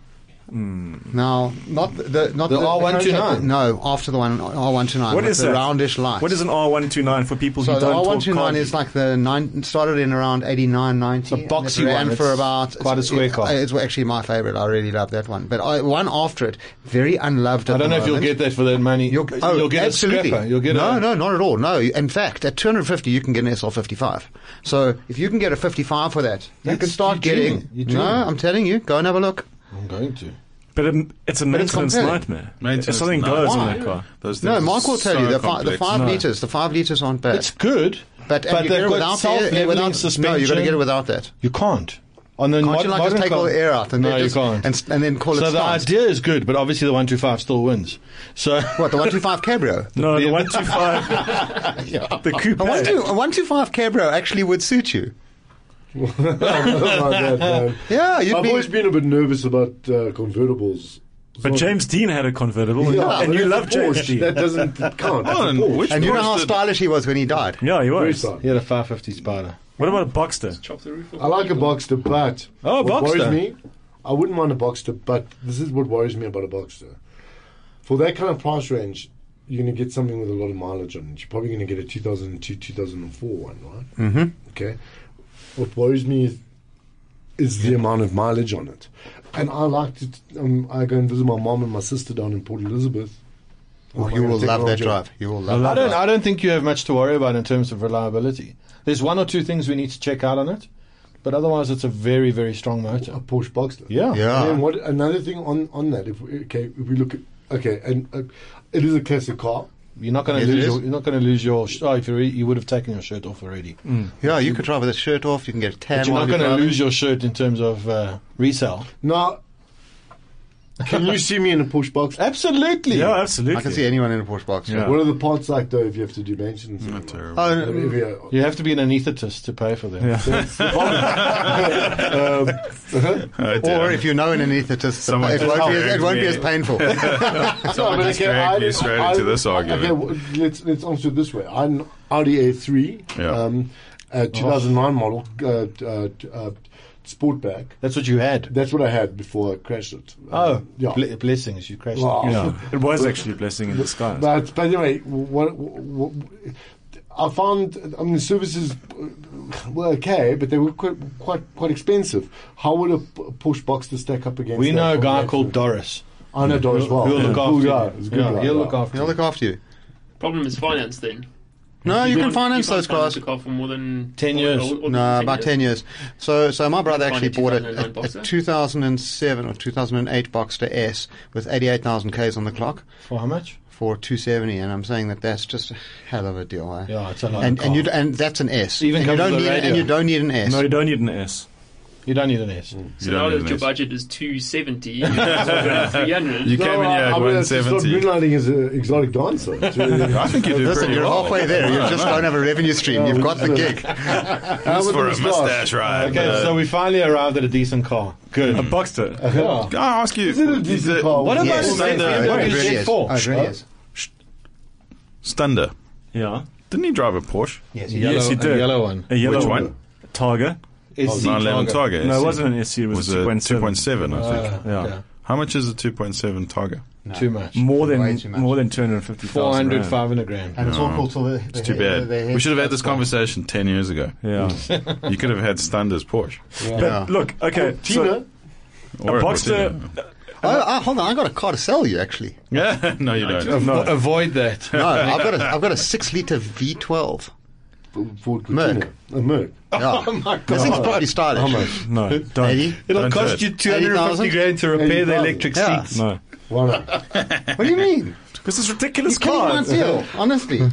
S3: Now, not the
S2: R129?
S3: No, after the one R129.
S1: What
S3: with
S1: is
S3: the
S1: that?
S3: roundish lights.
S1: What is an R129 for people who
S3: So the
S1: don't talk
S3: R129
S1: car?
S3: is like started in around 89, 90.
S2: It's a boxy
S3: and it ran
S2: one.
S3: for
S2: It's
S3: about
S2: quite a square car.
S3: It's actually my favorite. I really love that one. But one after it, very unloved.
S2: I
S3: At
S2: don't
S3: the
S2: know if you'll
S3: moment.
S2: get that for that money. You'll get
S3: absolutely.
S2: a scrapper. You'll get
S3: no,
S2: a,
S3: not at all. No, in fact, at 250 you can get an SL55. So if you can get a 55 for that, you can start
S2: you're
S3: getting.
S2: dreaming. You're
S3: No,
S2: dreaming.
S3: I'm telling you, go and have a look.
S2: I'm going to.
S1: But it's a maintenance
S3: compelling.
S1: nightmare.
S4: Maintenance
S1: If something
S4: nightmare.
S1: goes in
S3: Why?
S1: that car.
S4: Those
S3: No,
S4: things
S3: Mark will
S4: are
S3: tell
S4: so
S3: you the
S4: complex.
S3: 5 liters. The 5 liters aren't bad.
S2: It's good,
S3: but
S2: but
S3: you get
S2: they've
S3: it
S2: got
S3: without
S2: self-leveling
S3: No, you
S2: suspension.
S3: got to get it without that.
S2: You can't. On the
S3: Can't you like just take all the air out and
S2: no,
S3: then
S2: you
S3: just,
S2: can't.
S3: and then call it
S2: So the
S3: stance?
S2: idea is good, but obviously the 125 still wins. So
S3: What, the 125 Cabrio?
S1: No, the 125. The coupe.
S3: A 125 Cabrio actually would suit you.
S7: Like that, man.
S3: Yeah, you'd
S7: I've
S3: be.
S7: always been a bit nervous about convertibles.
S1: But James Dean had a convertible,
S7: Yeah,
S1: and
S7: but
S1: you
S7: it's
S1: love
S7: a
S1: James
S7: Porsche.
S1: Dean.
S7: That doesn't count.
S4: Oh,
S7: That's a
S4: and
S7: Porsche.
S4: which
S3: And you know
S4: Porsche
S3: how
S4: did-
S3: stylish he was when he died.
S1: Yeah, he
S7: Very
S1: was.
S7: stylish.
S2: he had a 550 Spider.
S1: What about a Boxster?
S5: Chop the roof off.
S7: I like a Boxster, but
S2: Oh,
S7: what
S2: Boxster.
S7: worries me, I wouldn't mind a Boxster, but this is what worries me about a Boxster. For that kind of price range, you're going to get something with a lot of mileage on it. You're probably going to get a 2002, 2004 one, right?
S3: Mm-hmm.
S7: Okay. What worries me is the amount of mileage on it. And I like to, I go and visit my mom and my sister down in Port Elizabeth.
S3: Oh, you will love that drive. You will love that drive.
S2: I don't think you have much to worry about in terms of reliability. There's one or two things we need to check out on it, but otherwise it's a very, very strong
S7: A
S2: motor.
S7: Porsche Boxster.
S2: Yeah.
S3: Yeah.
S7: And then what? Another thing on that, if we look at and it is a classic car.
S2: You're not going
S3: Yes,
S2: to
S3: it
S2: lose.
S3: is.
S2: You're not going to lose your. If you would have taken your shirt off already.
S3: Yeah, you could drive with a shirt off. You can get a tan.
S2: But you're
S3: while
S2: not going to
S3: driving.
S2: lose your shirt in terms of resale.
S7: Now, can you see me in a Porsche Boxster?
S2: Absolutely.
S1: Yeah, absolutely.
S3: I can see anyone in a Porsche box.
S1: Yeah.
S7: What are the parts like though if you have to do maintenance?
S4: Not terrible.
S3: Oh,
S7: If
S3: no,
S7: you-
S2: You have to be an anaesthetist to pay for them.
S1: Yeah.
S4: Oh, dear.
S3: or if you know an anaesthetist,
S4: Someone
S3: it
S4: just
S3: won't be as
S4: dragged
S3: painful.
S4: Someone just dragged you straight into this argument.
S7: Okay, let's answer it this way. I'm Audi A3,
S3: Yeah.
S7: 2009 model, Sportback.
S2: That's what you had.
S7: That's what I had before I crashed it.
S2: Oh,
S7: yeah.
S2: blessings. You crashed.
S7: Wow.
S1: Yeah, it was actually a blessing in disguise.
S7: But anyway, what I found, I mean, the services were okay, but they were quite expensive. How would a Porsche Boxster stack up against?
S2: We
S7: that
S2: know a guy
S7: combination?
S2: called Doris.
S7: I know Doris well.
S2: He'll look
S7: Cool
S2: after
S7: guy.
S2: you.
S7: He's a good
S2: Yeah,
S7: guy,
S2: he'll
S7: yeah.
S2: look after
S3: He'll
S2: you.
S3: look after you.
S5: Problem is finance then.
S3: No, you can finance
S5: can't
S3: those cars.
S5: a car for more than
S2: 10 years.
S3: No, about 10 years. So my brother
S5: Find
S3: actually
S5: a
S3: bought
S5: 2009
S3: a
S5: Boxster?
S3: 2007 or 2008 Boxster S with 88,000 Ks on the clock
S2: For how much?
S3: for 270, and I'm saying that's just a hell of a deal. Eh?
S2: Yeah, it's a lot.
S3: And that's an S.
S2: Even
S3: and you
S2: comes
S3: don't
S2: with a
S3: need
S2: radio.
S3: and you don't need an S.
S1: No, you don't need an S.
S2: You don't need an S.
S5: So
S4: You
S5: now
S4: don't
S5: that
S4: need
S5: your
S4: an S.
S5: budget is 270, you're going to 300.
S4: You came in here at
S7: I mean, it's not
S4: 170.
S7: moonlighting as an exotic dancer.
S4: I think you do
S3: Listen,
S4: pretty
S3: you're
S4: well.
S3: halfway there. You just don't have a revenue stream. You've got the gig.
S7: How
S4: For a
S7: about the
S4: mustache ride.
S2: Okay, so we finally arrived at a decent car. Good.
S1: A Boxster.
S2: Yeah.
S4: Can I ask you?
S7: Is it a decent car?
S2: What about
S3: Yes,
S2: the
S3: it
S2: BMW
S3: really is.
S2: Z4?
S3: Oh, it really is.
S4: Stunder.
S1: Yeah.
S4: Didn't he drive a Porsche?
S3: Yes,
S1: Yes, he did.
S2: A yellow one.
S1: A yellow
S4: Which one?
S1: Targa.
S2: SC
S4: 911 Targa.
S1: No, it
S4: SC.
S1: wasn't an SU. It was,
S4: Was
S1: a
S4: a
S1: 2.7.
S4: 2.7, I think.
S1: Yeah.
S4: How much is a 2.7 Targa?
S2: Too much.
S1: More
S3: Way
S1: than
S3: too much.
S1: more than 250,000.
S2: 400,
S1: rand.
S2: 500 grand.
S3: and it's all called till
S4: It's too bad. We should have had this conversation 10 years ago.
S1: Yeah.
S4: You could have had Stunder's Porsche.
S1: But look, okay.
S7: Tina,
S4: Or
S1: a Boxster.
S3: Hold on, I got a car to sell you. Actually,
S4: Yeah, no, you don't.
S1: No.
S2: Avoid that.
S3: no, I've got a 6-liter V12.
S7: Ford
S3: Merc.
S7: Cortina. A Merc.
S3: Yeah.
S2: Oh my
S3: This thing's probably stylish.
S7: How much?
S1: No, don't.
S3: 80?
S2: It'll
S4: Don't do
S2: cost
S4: it.
S2: you 250
S3: 80,000?
S2: grand to repair the
S7: 80,000.
S2: electric
S3: Yeah.
S2: seats.
S1: No.
S7: Why not?
S3: What do you mean?
S1: Because it's ridiculous
S3: Come on,
S1: cars.
S3: deal. Honestly.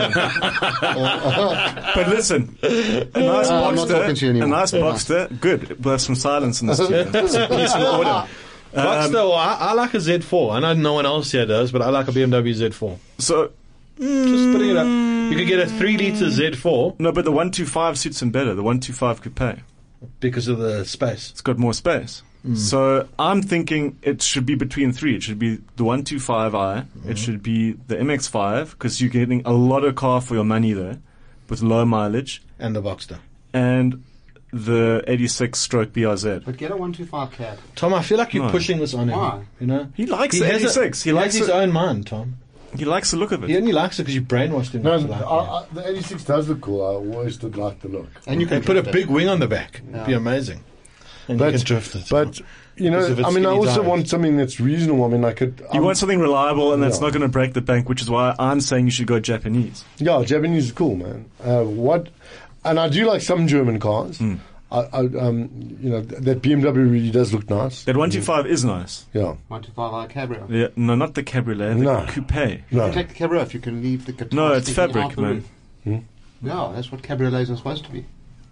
S1: But listen, a nice
S3: I'm not talking to you
S1: Boxster,
S3: anymore.
S1: a nice
S3: Yeah.
S1: Boxster, good. We'll have some silence in the studio. Some peace and order.
S2: Boxster, well, I like a Z4. I know no one else here does, but I like a BMW Z4.
S1: So,
S2: Just putting it up. You could get a 3-liter Z4
S1: no, but the 125 suits him better. The 125 coupe.
S2: because of the space.
S1: It's got more space. So I'm thinking it should be between three. It should be the 125i. It should be the MX-5 because you're getting a lot of car for your money there with low mileage,
S2: And the Boxster.
S1: and the 86 stroke BRZ.
S3: But get a 125 cab.
S2: Tom, I feel like you're
S1: No.
S2: pushing this on him.
S3: Why?
S2: You know?
S1: He likes the
S2: has
S1: 86.
S2: He,
S1: He
S2: has
S1: likes
S2: his
S1: it.
S2: own mind, Tom.
S1: He likes the look of it.
S2: He only likes it because you brainwashed him.
S7: No,
S2: not to like it.
S7: the 86 does look cool. I always did like the look.
S3: And you
S2: They
S3: can
S2: put a
S3: drift it.
S2: big wing on the back. It'd be amazing. And you can drift it.
S7: But you know,
S2: Because of its
S7: I mean, I
S2: skinny
S7: also
S2: tires.
S7: want something that's reasonable. I mean, I could.
S1: You want something reliable and that's
S7: Yeah.
S1: not going to break the bank, which is why I'm saying you should go Japanese.
S7: Yeah, Japanese is cool, man. And I do like some German cars.
S1: Hmm.
S7: You know, that BMW really does look nice.
S1: That 125 is nice.
S7: Yeah.
S3: 125i cabrio.
S1: Yeah, no, not the cabriolet, the
S7: No.
S1: coupe.
S7: No.
S3: Take the cabrio if you can leave the guitar.
S1: No, it's
S3: sticking
S1: fabric,
S3: out the
S1: man.
S3: roof. Yeah, that's what cabriolets are supposed to be.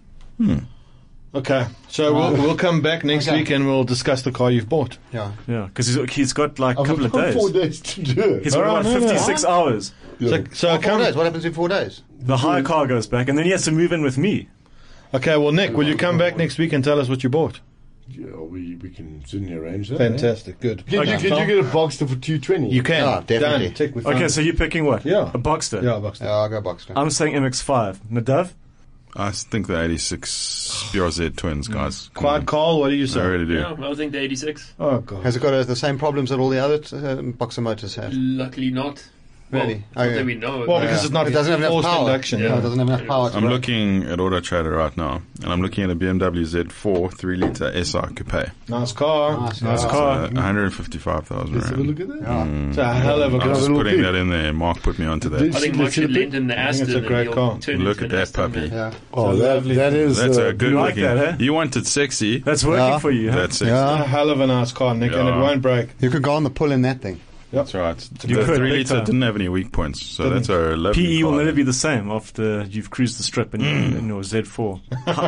S2: Okay, so we'll come back next
S3: Okay.
S2: week and we'll discuss the car you've bought.
S3: Yeah.
S1: Yeah, because he's got like a
S7: I've
S1: couple of
S7: got 4
S1: days.
S7: days to do it.
S1: He's got about
S2: no, no.
S1: 56 hours.
S7: Yeah.
S2: So
S3: Oh, 4
S2: come.
S3: days. What happens in 4 days?
S1: The hire car goes back, and then he has to move in with me.
S2: Okay, well, Nick, will you come back next week and tell us what you bought?
S7: Yeah, we can certainly arrange that.
S2: Fantastic, good.
S7: Could you get a Boxster for 220?
S2: You can.
S3: Yeah, definitely.
S2: Done. Tick, we found
S1: Okay,
S2: it.
S1: so you're picking what?
S2: Yeah.
S1: A Boxster.
S2: Yeah, Boxster.
S3: Yeah, I'll go Boxster.
S1: I'm saying MX-5. Nadav?
S4: I think the 86 BRZ twins, guys. Come
S2: Quad
S4: on.
S2: Call, what do you say?
S4: I really do.
S5: Yeah, I think the 86.
S2: Oh, God.
S3: Has it got the same problems that all the other Boxer motors have?
S5: Luckily not.
S3: Really?
S5: Well, not
S3: Okay.
S5: that we know.
S2: Well, because it's not
S3: It doesn't have enough
S2: forced
S3: power.
S2: induction.
S3: No,
S2: Yeah.
S3: it doesn't have enough power to
S4: I'm
S3: run.
S4: looking at Auto Trader right now, and I'm looking at a BMW Z4 3-litre SR Coupe.
S2: Nice car.
S3: Nice,
S1: Nice
S3: yeah.
S1: car.
S4: 155,000
S7: Let's have a look
S4: rand.
S7: at that.
S2: It's a hell of a
S4: I'm
S2: car.
S4: just
S7: little
S4: putting
S7: peek.
S4: that in there. Mark put me onto
S5: I
S4: that.
S5: think Mike
S7: Let's see
S5: should
S7: the
S5: lend him the
S2: I think
S5: Aston.
S2: it's a
S5: and
S2: great
S5: he'll
S2: car.
S5: turn
S4: Look
S5: into
S4: at
S5: an
S4: that
S5: Aston,
S4: puppy.
S5: man.
S3: Yeah.
S7: Oh, that is.
S4: That's a good
S1: You like
S4: looking.
S1: that, eh?
S4: You wanted sexy.
S1: That's working
S3: Yeah.
S1: for you, huh?
S4: That's sexy.
S2: A
S3: Yeah.
S2: hell of a nice car, Nick, and it
S4: Yeah.
S2: won't break.
S3: You could go on the pull in that thing.
S4: That's right.
S1: You
S4: The
S1: could,
S4: 3
S1: big
S4: litre
S1: time.
S4: didn't have any weak points, so that's a lovely
S1: PE will
S4: car.
S1: never be the same after you've cruised the strip in your Z4.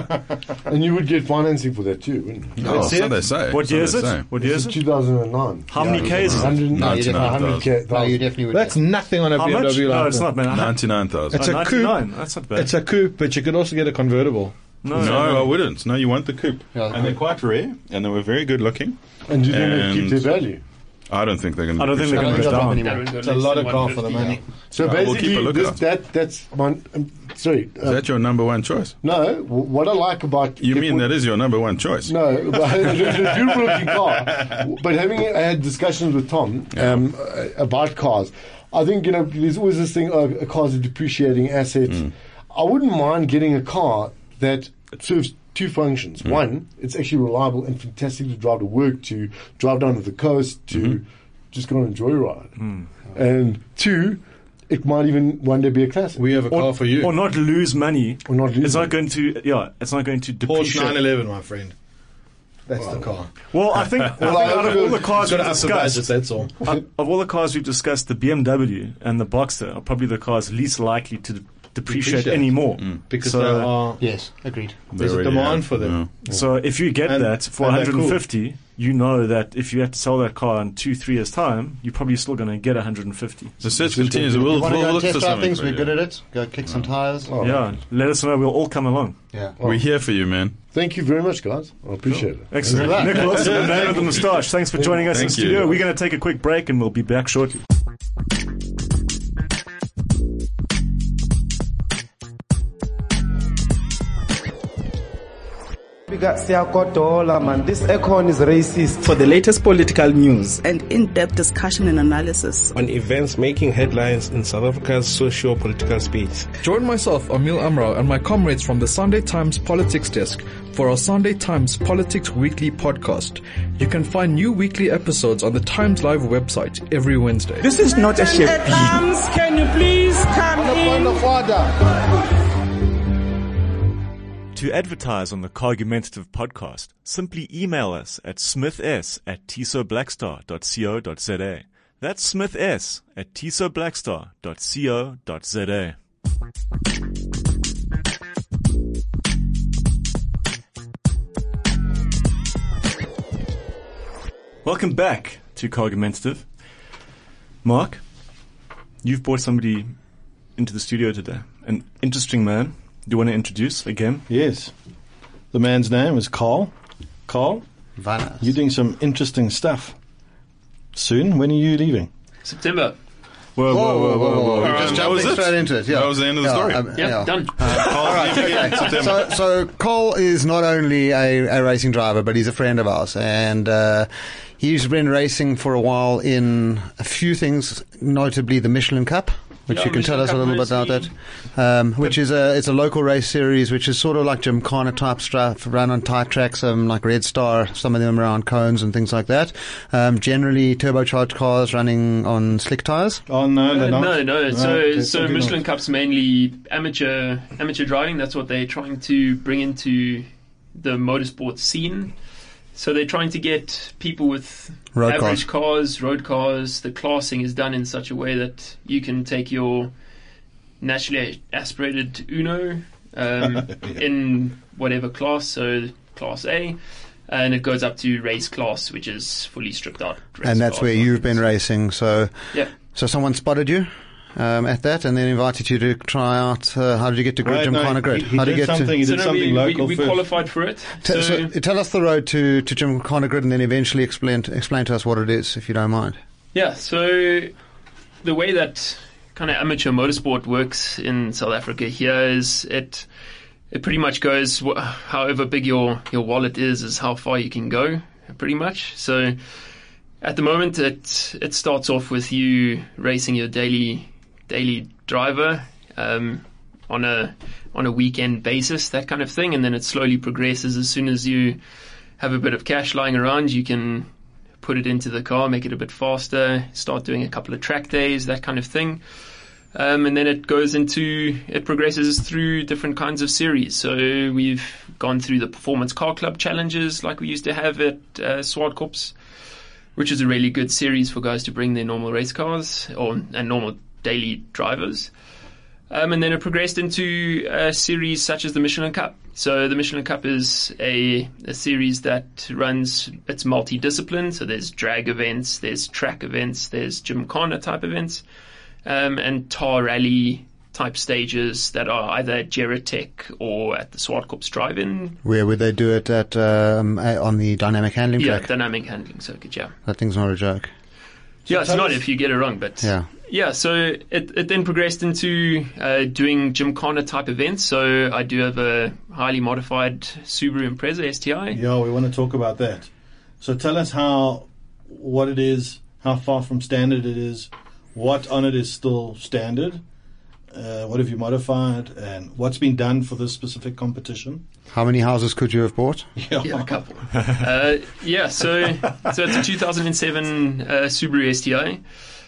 S7: And you would get financing for that too, wouldn't you?
S4: Oh,
S2: That's
S4: so
S2: it.
S4: they say.
S1: What
S4: So
S1: year is
S4: they
S1: it?
S4: say.
S1: What year is
S7: It's
S1: it?
S7: 2009.
S1: How many Ks is it?
S7: 100K.
S3: No, you definitely would.
S2: That's
S3: get.
S2: nothing on a
S1: How
S2: BMW
S1: much?
S2: like
S1: No, it's
S2: that.
S1: not, man.
S4: 99,000.
S2: It's a coupe.
S1: 99. That's not bad.
S2: It's a coupe, but you could also get a convertible.
S1: No,
S4: No, I wouldn't. No, you want the coupe.
S3: Yeah.
S4: And they're quite rare, and they were very good looking.
S7: And do you think they
S4: And-
S7: keep their value?
S4: I don't think they're going to
S1: I don't think they're
S3: I
S1: going
S3: don't
S1: to
S3: think
S1: go
S3: they'll
S1: down.
S3: drop
S5: That
S3: anymore.
S5: would go
S2: It's a
S5: less
S2: lot
S5: than
S2: of car for the
S5: 150,
S2: money.
S7: So
S4: we'll keep a
S7: basically,
S4: lookout.
S7: that's one. Sorry.
S4: Is that your number one choice?
S7: No, what I like about
S4: You mean that is your number one choice?
S7: No, but it's a beautiful looking car. But having had discussions with Tom about cars, I think, you know, there's always this thing, a car's a depreciating asset. I wouldn't mind getting a car that serves two functions. One, it's actually reliable and fantastic to drive to work, to drive down to the coast, to just go on a joyride. And two, it might even one day be a classic.
S2: We have a car for you.
S1: Or not lose money.
S7: Or not lose
S1: It's
S7: money.
S1: not going to. Yeah, it's not going to
S2: Porsche
S1: depreciate.
S2: 911, my friend. That's the car.
S1: Well, I think, out of all the cars
S2: Got
S1: we've
S2: to up the budget,
S1: discussed,
S2: that's all.
S1: of all the cars we've discussed, the BMW and the Boxster are probably the cars least likely to depreciate
S2: Depreciate.
S1: anymore.
S2: because
S1: So-
S2: there are
S3: Yes, agreed.
S2: there's
S4: They
S2: a
S4: already
S2: demand
S4: have,
S2: for them.
S1: So if you get
S2: And-
S1: that for
S2: and they're cool.
S1: 150, you know that if you have to sell that car in 2-3 years' time, you're probably still going to get 150.
S4: The search continues. We'll
S3: You want to go
S4: look
S3: test
S4: for
S3: drive
S4: something.
S3: things?
S4: for
S3: We're
S4: you.
S3: good at it. Go kick some tires.
S7: Oh,
S1: Yeah, let us know. We'll all come along.
S3: Yeah.
S4: We're here for you, man.
S7: Thank you very much, guys. I appreciate it.
S1: Excellent.
S3: Good luck.
S1: Nick Wilson, the man with the moustache. Thanks for joining us in
S4: Thank you.
S1: studio. We're going to take a quick break and we'll be back shortly.
S8: This aircon is racist.
S9: For the latest political news
S10: and in-depth discussion and analysis
S9: on events making headlines in South Africa's socio-political space.
S11: Join myself, Emil Amrau, and my comrades from the Sunday Times Politics Desk for our Sunday Times Politics Weekly podcast. You can find new weekly episodes on the Times Live website every Wednesday.
S9: This is not a shape.
S8: Can you please come in?
S1: To advertise on the Cargumentative podcast, simply email us at smiths@tisoblackstar.co.za. That's smiths@tisoblackstar.co.za. Welcome back to Cargumentative. Mark, you've brought somebody into the studio today. An interesting man. Do you want to introduce again?
S2: Yes. The man's name is Carl. Carl,
S3: Vanas.
S2: you're doing some interesting stuff. Soon, when are you leaving?
S5: September.
S1: Whoa,
S3: We're
S4: That
S3: just
S4: was
S3: jumping
S4: it?
S3: straight into it. Yeah.
S4: That was the end of the story.
S5: Yeah, done.
S3: All right, okay. So Cole is not only a racing driver, but he's a friend of ours, and he's been racing for a while in a few things, notably the Michelin Cup, which
S5: Yeah,
S3: you can tell us a
S5: Michelin
S3: little
S5: Cup
S3: bit about that. Which is it's a local race series, which is sort of like Gymkhana type stuff, run on tight tracks, like Red Star, some of them around cones and things like that. Generally turbocharged cars running on slick tires.
S2: Oh, no, they're not.
S5: No.
S2: Right,
S5: So
S2: okay,
S5: so Michelin Cup's mainly amateur driving. That's what they're trying to bring into the motorsport scene. So they're trying to get people with
S3: Road
S5: average cars, road cars. The classing is done in such a way that you can take your naturally aspirated Uno in whatever class, so class A, and it goes up to race class, which is fully stripped out. race
S3: And that's
S5: class.
S3: where you've been racing. So
S5: Yeah.
S3: someone spotted you at that, and then invited you to try out. How did you get to
S2: Right, no,
S3: Gymkhana Grid?
S2: he
S3: How did
S2: did
S3: you get
S2: something. He
S5: So
S2: did
S5: no,
S2: something local
S5: we
S2: first.
S5: qualified for it.
S3: So tell us the road to Gymkhana Grid, and then eventually explain to us what it is, if you don't mind.
S5: Yeah, so the way that kind of amateur motorsport works in South Africa here is it pretty much goes however big your wallet is how far you can go, pretty much. So at the moment it starts off with you racing your daily driver on a weekend basis, that kind of thing, and then it slowly progresses. As soon as you have a bit of cash lying around, you can put it into the car, make it a bit faster, start doing a couple of track days, that kind of thing. And then it progresses through different kinds of series. So we've gone through the Performance Car Club challenges like we used to have at Swartkorps, which is a really good series for guys to bring their normal race cars and normal daily drivers. And then it progressed into a series such as the Michelin Cup. So the Michelin Cup is a series that runs, it's multidiscipline. So there's drag events, there's track events, there's Gymkhana type events, and tar rally type stages that are either at Geratech or at the Swartkorps Drive-In.
S3: Where would they do it at on the dynamic handling
S5: Yeah,
S3: track?
S5: dynamic handling circuit, yeah.
S3: That thing's not a joke.
S5: Yeah, it's not if you get it wrong, but
S3: Yeah.
S5: so it then progressed into doing Gymkhana type events. So I do have a highly modified Subaru Impreza STI.
S2: Yeah, we want to talk about that. So tell us what it is, how far from standard it is, what on it is still standard, what have you modified, and what's been done for this specific competition.
S3: How many houses could you have bought?
S5: Yeah, a couple. So it's a 2007 Subaru STI,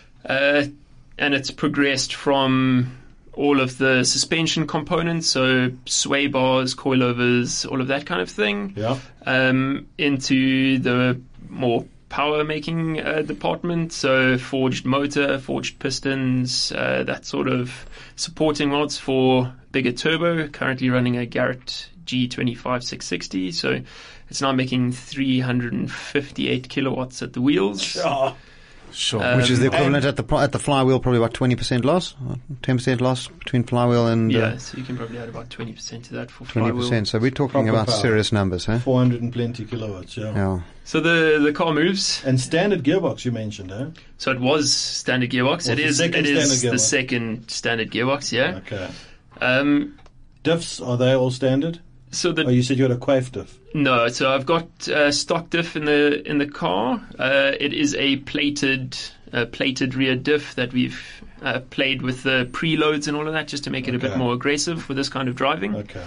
S5: and it's progressed from all of the suspension components, so sway bars, coilovers, all of that kind of thing, into the more power making department, so forged motor, forged pistons, that sort of supporting rods for bigger turbo. Currently running a Garrett G25 660, so it's now making 358 kilowatts at the wheels.
S1: Sure.
S3: Which is the equivalent at the flywheel, probably about 20% loss, 10% loss between flywheel and...
S5: so you can probably add about 20% to that for
S3: 20%.
S5: flywheel.
S3: So we're talking
S2: Proper
S3: about
S2: power.
S3: serious numbers, huh?
S2: 420 kilowatts, yeah.
S5: So the car moves.
S2: And standard gearbox you mentioned, eh?
S5: So it was standard gearbox.
S2: Well,
S5: It is
S2: standard
S5: the
S2: gearbox.
S5: second standard gearbox, yeah.
S2: Okay.
S5: Diffs,
S2: are they all standard?
S5: So
S2: you said you had a quaif diff.
S5: No, so I've got stock diff in the car. It is a plated rear diff that we've played with the preloads and all of that, just to make it a bit more aggressive for this kind of driving.
S2: Okay.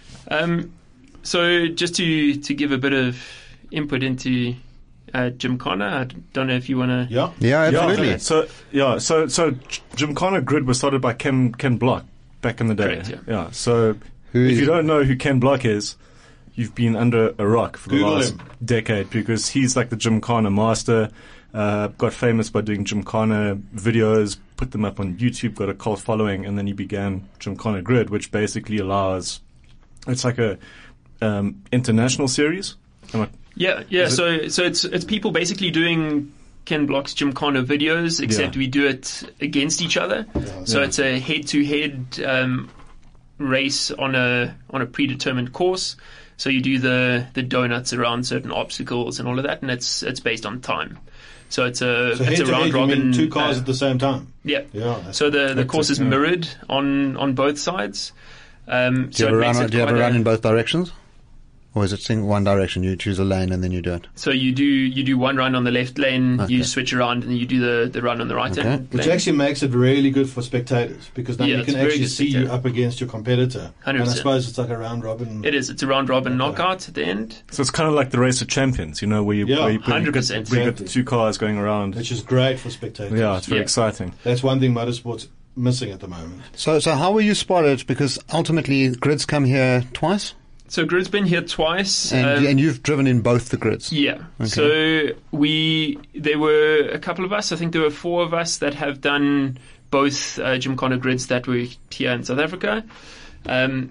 S5: So just to give a bit of input into Gymkhana, I don't know if you want to.
S3: Yeah, absolutely.
S1: So Gymkhana Grid was started by Ken Block back in the day.
S5: Correct,
S1: yeah. So if you don't know who Ken Block is, you've been under a rock for the
S2: Google
S1: last
S2: him.
S1: decade, because he's like the Gymkhana master. Got famous by doing Gymkhana videos, put them up on YouTube, got a cult following, and then he began Gymkhana Grid, which basically allows. It's like a international series.
S5: Yeah. So it's people basically doing Ken Block's Gymkhana videos, except we do it against each other. So it's a head-to-head race on a predetermined course. So you do the donuts around certain obstacles and all of that, and it's based on time. So it's a round robin.
S2: Two cars at the same time.
S5: Yeah.
S2: Yeah.
S5: So the course is mirrored on both sides.
S3: Do you have a run in both directions? Or is it one direction? You choose a lane and then you do it.
S5: So you do one run on the left lane, you switch around, and then you do the run on the right lane.
S2: Which actually makes it really good for spectators, because then you can actually see you up against your competitor.
S5: 100%.
S2: And I suppose it's like a round robin.
S5: It is. It's a round robin knockout at the end.
S1: So it's kind of like the Race of Champions, where you
S5: 100%.
S1: where you get the two cars going around.
S2: Which is great for spectators.
S1: Yeah, it's very exciting.
S2: That's one thing motorsport's missing at the moment.
S3: So how were you spotted? Because ultimately Grid's come here twice.
S5: So Grid's been here twice.
S3: And you've driven in both the grids.
S5: Yeah. Okay. So there were a couple of us, I think there were 4 of us that have done both Gymkhana Grids that were here in South Africa. And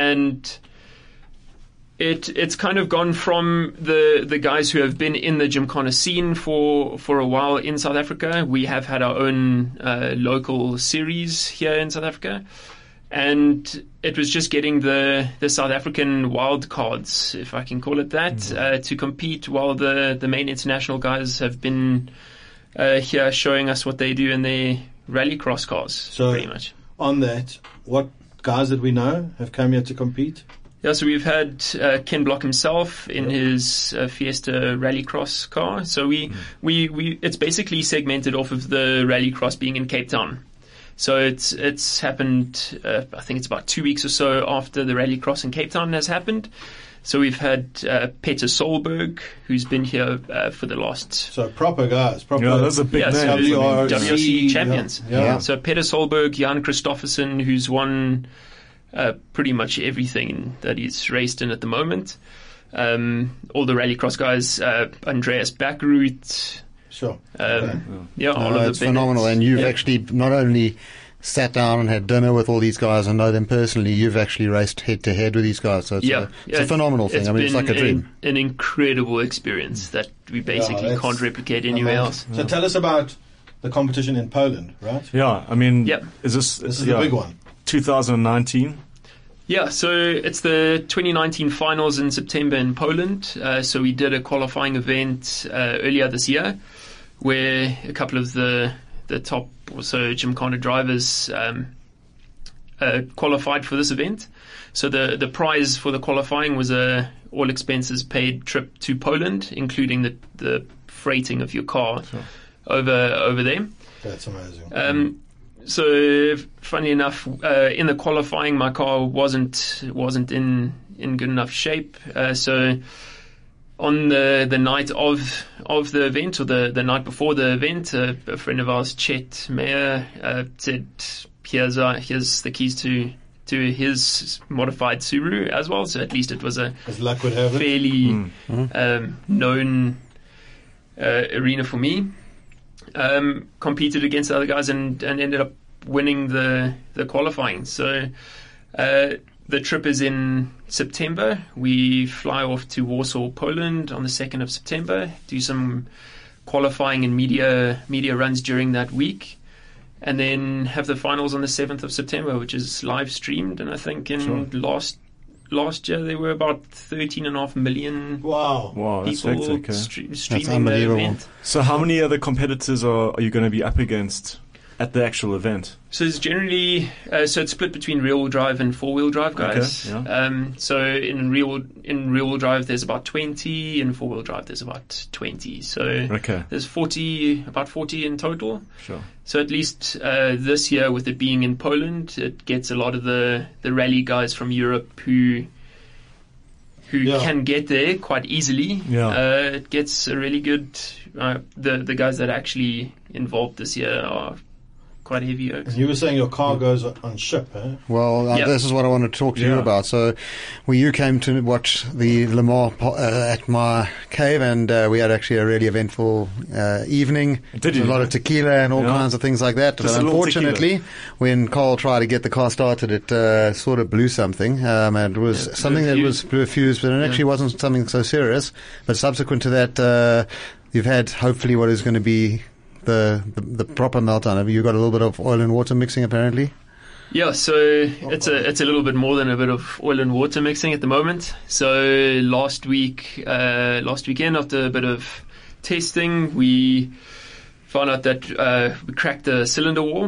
S5: it's kind of gone from the guys who have been in the Gymkhana scene for a while in South Africa. We have had our own local series here in South Africa. And it was just getting the South African wild cards, if I can call it that, to compete, while the main international guys have been here showing us what they do in their rallycross cars,
S2: so
S5: pretty much.
S2: On that, what guys that we know have come here to compete?
S5: Yeah, so we've had Ken Block himself in his Fiesta rallycross car. So it's basically segmented off of the rallycross being in Cape Town. So it's happened, I think it's about 2 weeks or so after the rallycross in Cape Town has happened. So we've had Peter Solberg, who's been here for the last...
S2: So proper guys.
S1: That's a big name.
S5: WRC champions.
S2: Yeah.
S5: So Peter Solberg, Jan Christofferson, who's won pretty much everything that he's raced in at the moment. All the rallycross guys, Andreas Backroot...
S2: Sure.
S5: All of
S3: it's phenomenal. And you've actually not only sat down and had dinner with all these guys and know them personally, you've actually raced head to head with these guys. So it's a phenomenal thing. It's like a dream.
S5: An incredible experience that we basically can't replicate anywhere else.
S2: So tell us about the competition in Poland, right?
S1: Yeah, I mean, this is
S2: the big one.
S1: 2019.
S5: Yeah, so it's the 2019 finals in September in Poland. So we did a qualifying event earlier this year, where a couple of the top Gymkhana drivers qualified for this event. So the prize for the qualifying was a all expenses paid trip to Poland, including the freighting of your car over there.
S2: That's amazing.
S5: So funny enough, in the qualifying, my car wasn't in good enough shape. So on the night of the event, or the night before the event, a friend of ours, Chet Meyer, said, "Here's the keys to his modified Subaru as well." So at least it was a
S2: as luck would have it,
S5: fairly known arena for me. Competed against the other guys and ended up winning the qualifying. So the trip is in September. We fly off to Warsaw, Poland on the 2nd of September, do some qualifying and media runs during that week, and then have the finals on the 7th of September, which is live streamed. And I think in last year there were about 13.5 million
S1: that's
S5: people
S1: hectic,
S5: streaming the event.
S1: So how many other competitors are you going to be up against at the actual event?
S5: So it's generally so it's split between rear-wheel drive and four-wheel drive guys.
S1: Okay, yeah.
S5: So in rear-wheel drive there's about 20, in four-wheel drive there's about 20. So there's about 40 in total.
S1: Sure.
S5: So at least this year, with it being in Poland, it gets a lot of the rally guys from Europe who can get there quite easily. It gets a really good. The guys that are actually involved this year are quite heavy oaks.
S2: And you were saying your car goes on ship, eh?
S3: Well, this is what I want to talk to you about. So, you came to watch the Le Mans at my cave, and we had actually a really eventful evening.
S1: Did you?
S3: A lot of tequila and all kinds of things like that. But unfortunately, when Carl tried to get the car started, it sort of blew something. And it was something that was blew a fuse, but it actually wasn't something so serious. But subsequent to that, you've had hopefully what is going to be the proper meltdown. Have you got a little bit of oil and water mixing apparently?
S5: Yeah, so it's a little bit more than a bit of oil and water mixing at the moment. So last weekend, after a bit of testing, we found out that we cracked the cylinder wall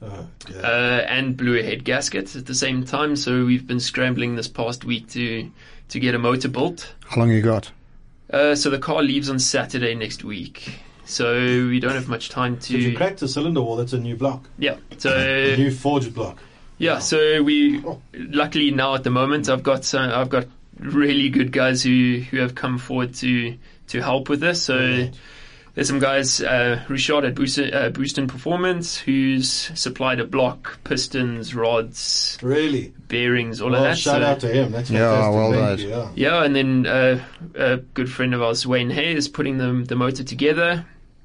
S5: and blew a head gasket at the same time. So we've been scrambling this past week to get a motor built.
S3: How long you got?
S5: So the car leaves on Saturday next week. So we don't have much time to...
S2: If you crack the cylinder wall, that's a new block.
S5: Yeah. So
S2: a new forged block.
S5: Yeah, so luckily now at the moment, I've got really good guys who have come forward to help with this. So there's some guys, Richard at Booston Performance, who's supplied a block, pistons, rods, bearings, all of that.
S2: Shout out to him. That's fantastic.
S3: Well done.
S5: Yeah, and then a good friend of ours, Wayne Hay, is putting the motor together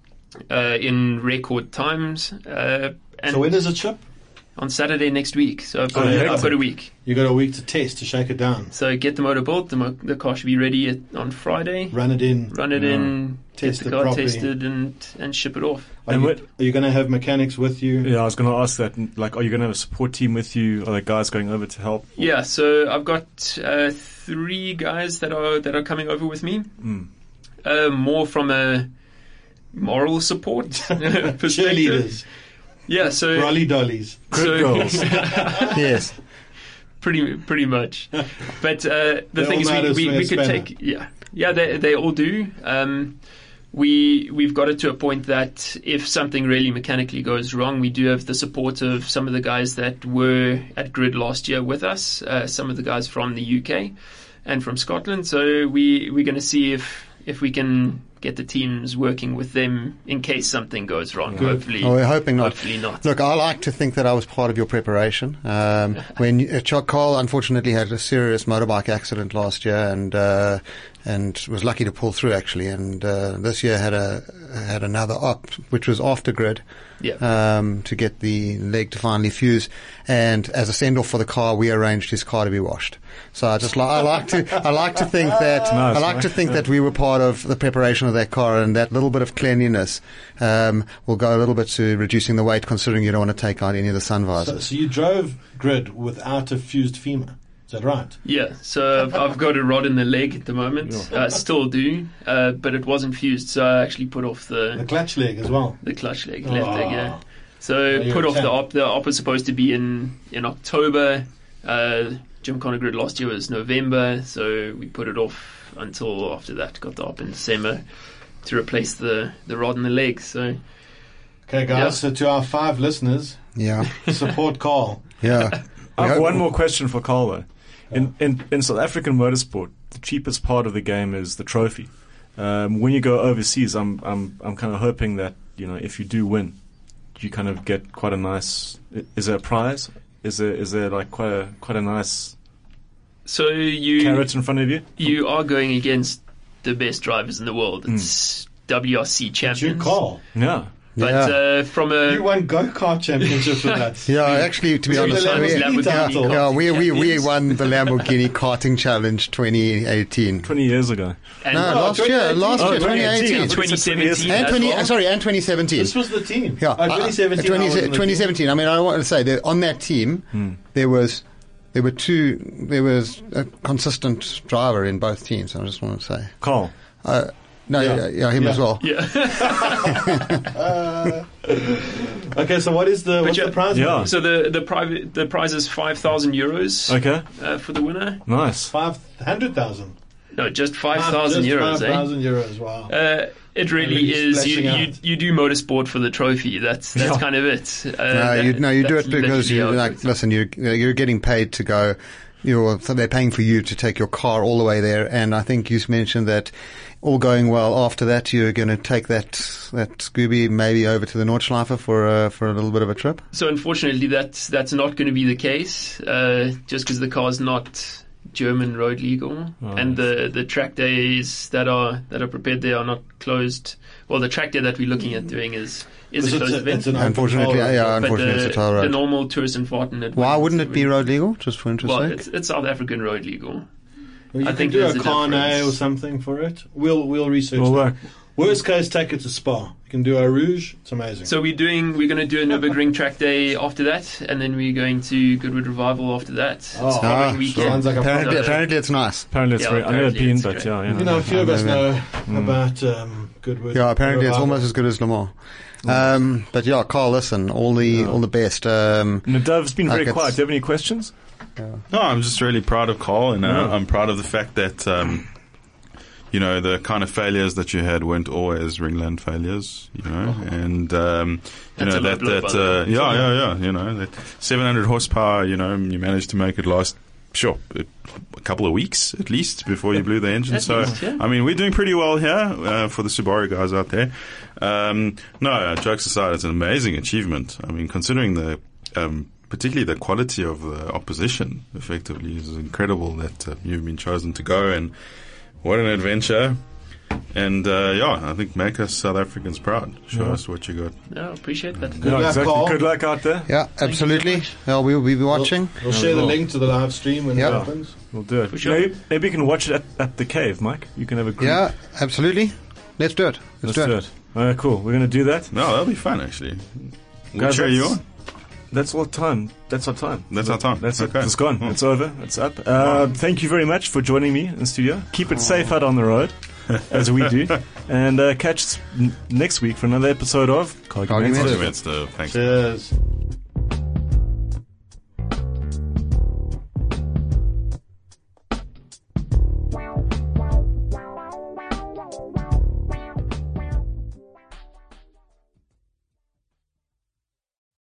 S5: in record times.
S2: So when does it ship?
S5: On Saturday next week. So I've got a week.
S2: You got a week to test, to shake it down.
S5: So get the motor built. The car should be ready on Friday.
S2: Run it in.
S5: Test the car properly. Tested and ship it off.
S2: Are you going to have mechanics with you?
S1: Yeah, I was going to ask that. Like, are you going to have a support team with you? Are there guys going over to help?
S5: Yeah, so I've got 3 guys that are coming over with me. More from a moral support perspective.
S2: Cheerleaders.
S5: Yeah, so
S2: Rally dollies,
S1: good girls.
S3: Yes,
S5: pretty much. But the thing is, we could take they all do. We've got it to a point that if something really mechanically goes wrong, we do have the support of some of the guys that were at Grid last year with us. Some of the guys from the UK and from Scotland. So we're going to see if we can get the teams working with them in case something goes wrong. Hopefully,
S3: we're hoping not.
S5: Hopefully not.
S3: Look, I like to think that I was part of your preparation. When Carl unfortunately had a serious motorbike accident last year, and was lucky to pull through actually, and this year had another op which was after Grid. To get the leg to finally fuse, and as a send off for the car, we arranged his car to be washed. So I like to think that we were part of the preparation of that car, and that little bit of cleanliness will go a little bit to reducing the weight, considering you don't want to take out any of the sun visors.
S2: So you drove Grid without a fused femur. Is that right?
S5: Yeah, so I've got a rod in the leg at the moment. Still do, but it wasn't fused, so I actually put off the
S2: clutch leg as well.
S5: The clutch leg, left leg, yeah. So put off the op. The op was supposed to be in October. Gymkhana Grid last year was November, so we put it off until after that. Got the op in December to replace the rod in the leg. So
S2: okay, guys. So to our 5 listeners, support Carl.
S3: Yeah.
S1: I have one more question for Carl though. In South African motorsport, the cheapest part of the game is the trophy. When you go overseas, I'm kind of hoping that if you do win, you kind of get quite a nice. Is there a prize? Is there like quite a nice?
S5: So you
S1: carrot in front of you.
S5: You are going against the best drivers in the world. It's WRC champions.
S2: You call.
S1: Yeah.
S5: But from a
S2: You won go-kart championship for that.
S3: Yeah, actually, to be honest, we won the Lamborghini Karting Challenge 2018.
S1: 20 years ago.
S5: and
S3: Last year, 2018.
S5: 2017
S3: And
S5: as well.
S3: and 2017.
S2: This was the team.
S3: Yeah,
S2: 2017. I was on the team.
S3: 2017. I mean, I want to say that on that team, there was a consistent driver in both teams. I just want to say.
S1: Carl.
S3: Him as well.
S5: Yeah.
S2: Okay, so what's the prize?
S1: Yeah.
S2: money?
S5: So the prize is €5,000.
S1: Okay.
S5: For the winner.
S1: Nice.
S2: 500,000.
S5: No, just 5,000 euros.
S2: 5,000 euros. Wow.
S5: It really
S2: Really
S5: is.
S2: splashing out.
S5: You do motorsport for the trophy. That's kind of it.
S3: You do it because
S5: you
S3: listen. You're getting paid to go. They're paying for you to take your car all the way there, and I think you mentioned that. All going well. After that, you're going to take that Scooby maybe over to the Nordschleife for a little bit of a trip.
S5: So unfortunately, that's not going to be the case. Just because the car's not German road legal, and the track days that are prepared there are not closed. Well, the track day that we're looking at doing is a closed event.
S3: Unfortunately, it's a toll road.
S5: The normal tourist and Varten.
S3: Why wouldn't it be road legal? Just for interest
S5: Well,
S3: sake?
S5: it's South African road legal.
S2: Well,
S5: I
S2: you
S5: think
S2: can do
S5: there's
S2: a
S5: a
S2: Carnet
S5: difference.
S2: or something for it. We'll research.
S1: We'll
S2: that.
S1: work.
S2: Worst case, take it to Spa. You can do a Rouge. It's amazing.
S5: So we're going to do a Nürburgring track day after that, and then we're going to Goodwood Revival after that. It's following weekend.
S2: Sounds like a
S3: Apparently it's nice.
S1: Apparently it's great. I've never
S5: apparently
S1: been,
S5: it's
S1: but
S5: great.
S1: yeah.
S2: a few of us know about Goodwood.
S3: Yeah, apparently it's
S2: Revival.
S3: almost as good as Le Mans. But yeah, Carl, listen, all the best.
S1: Nadav's been very
S3: Like
S1: quiet.
S3: it's-
S1: Do you have any questions?
S4: No, I'm just really proud of Carl, and I'm proud of the fact that the kind of failures that you had weren't always Ringland failures, and
S5: That's a low blow, by the way.
S4: that 700 horsepower, you managed to make it last. Sure, a couple of weeks at least before you blew the engine.
S5: At least, yeah.
S4: I mean, we're doing pretty well here for the Subaru guys out there. No, jokes aside, it's an amazing achievement. I mean, considering the particularly the quality of the opposition, effectively, is incredible that you've been chosen to go, and what an adventure. And I think make us South Africans proud. Show us what you got.
S5: No, appreciate that.
S2: Good luck, Carl.
S1: Good luck out there.
S3: Yeah, absolutely. Well, we'll be watching.
S2: We'll share the link to the live stream when it happens.
S1: We'll do it.
S5: For sure.
S1: Maybe you can watch it at the cave, Mike. You can have a group.
S3: Yeah, absolutely. Let's do it.
S1: Let's do it. All right, cool. We're going to do that.
S4: No, that'll be fun, actually. We'll
S1: Guys,
S4: cheer you on.
S1: That's all time. That's our time.
S4: That's our time.
S1: That's
S4: Okay.
S1: it. It's gone. It's over. It's up. Thank you very much for joining me in studio. Keep it safe out on the road, as we do. And catch us next week for another episode of Cargumentative.
S4: Thanks.
S2: Cheers.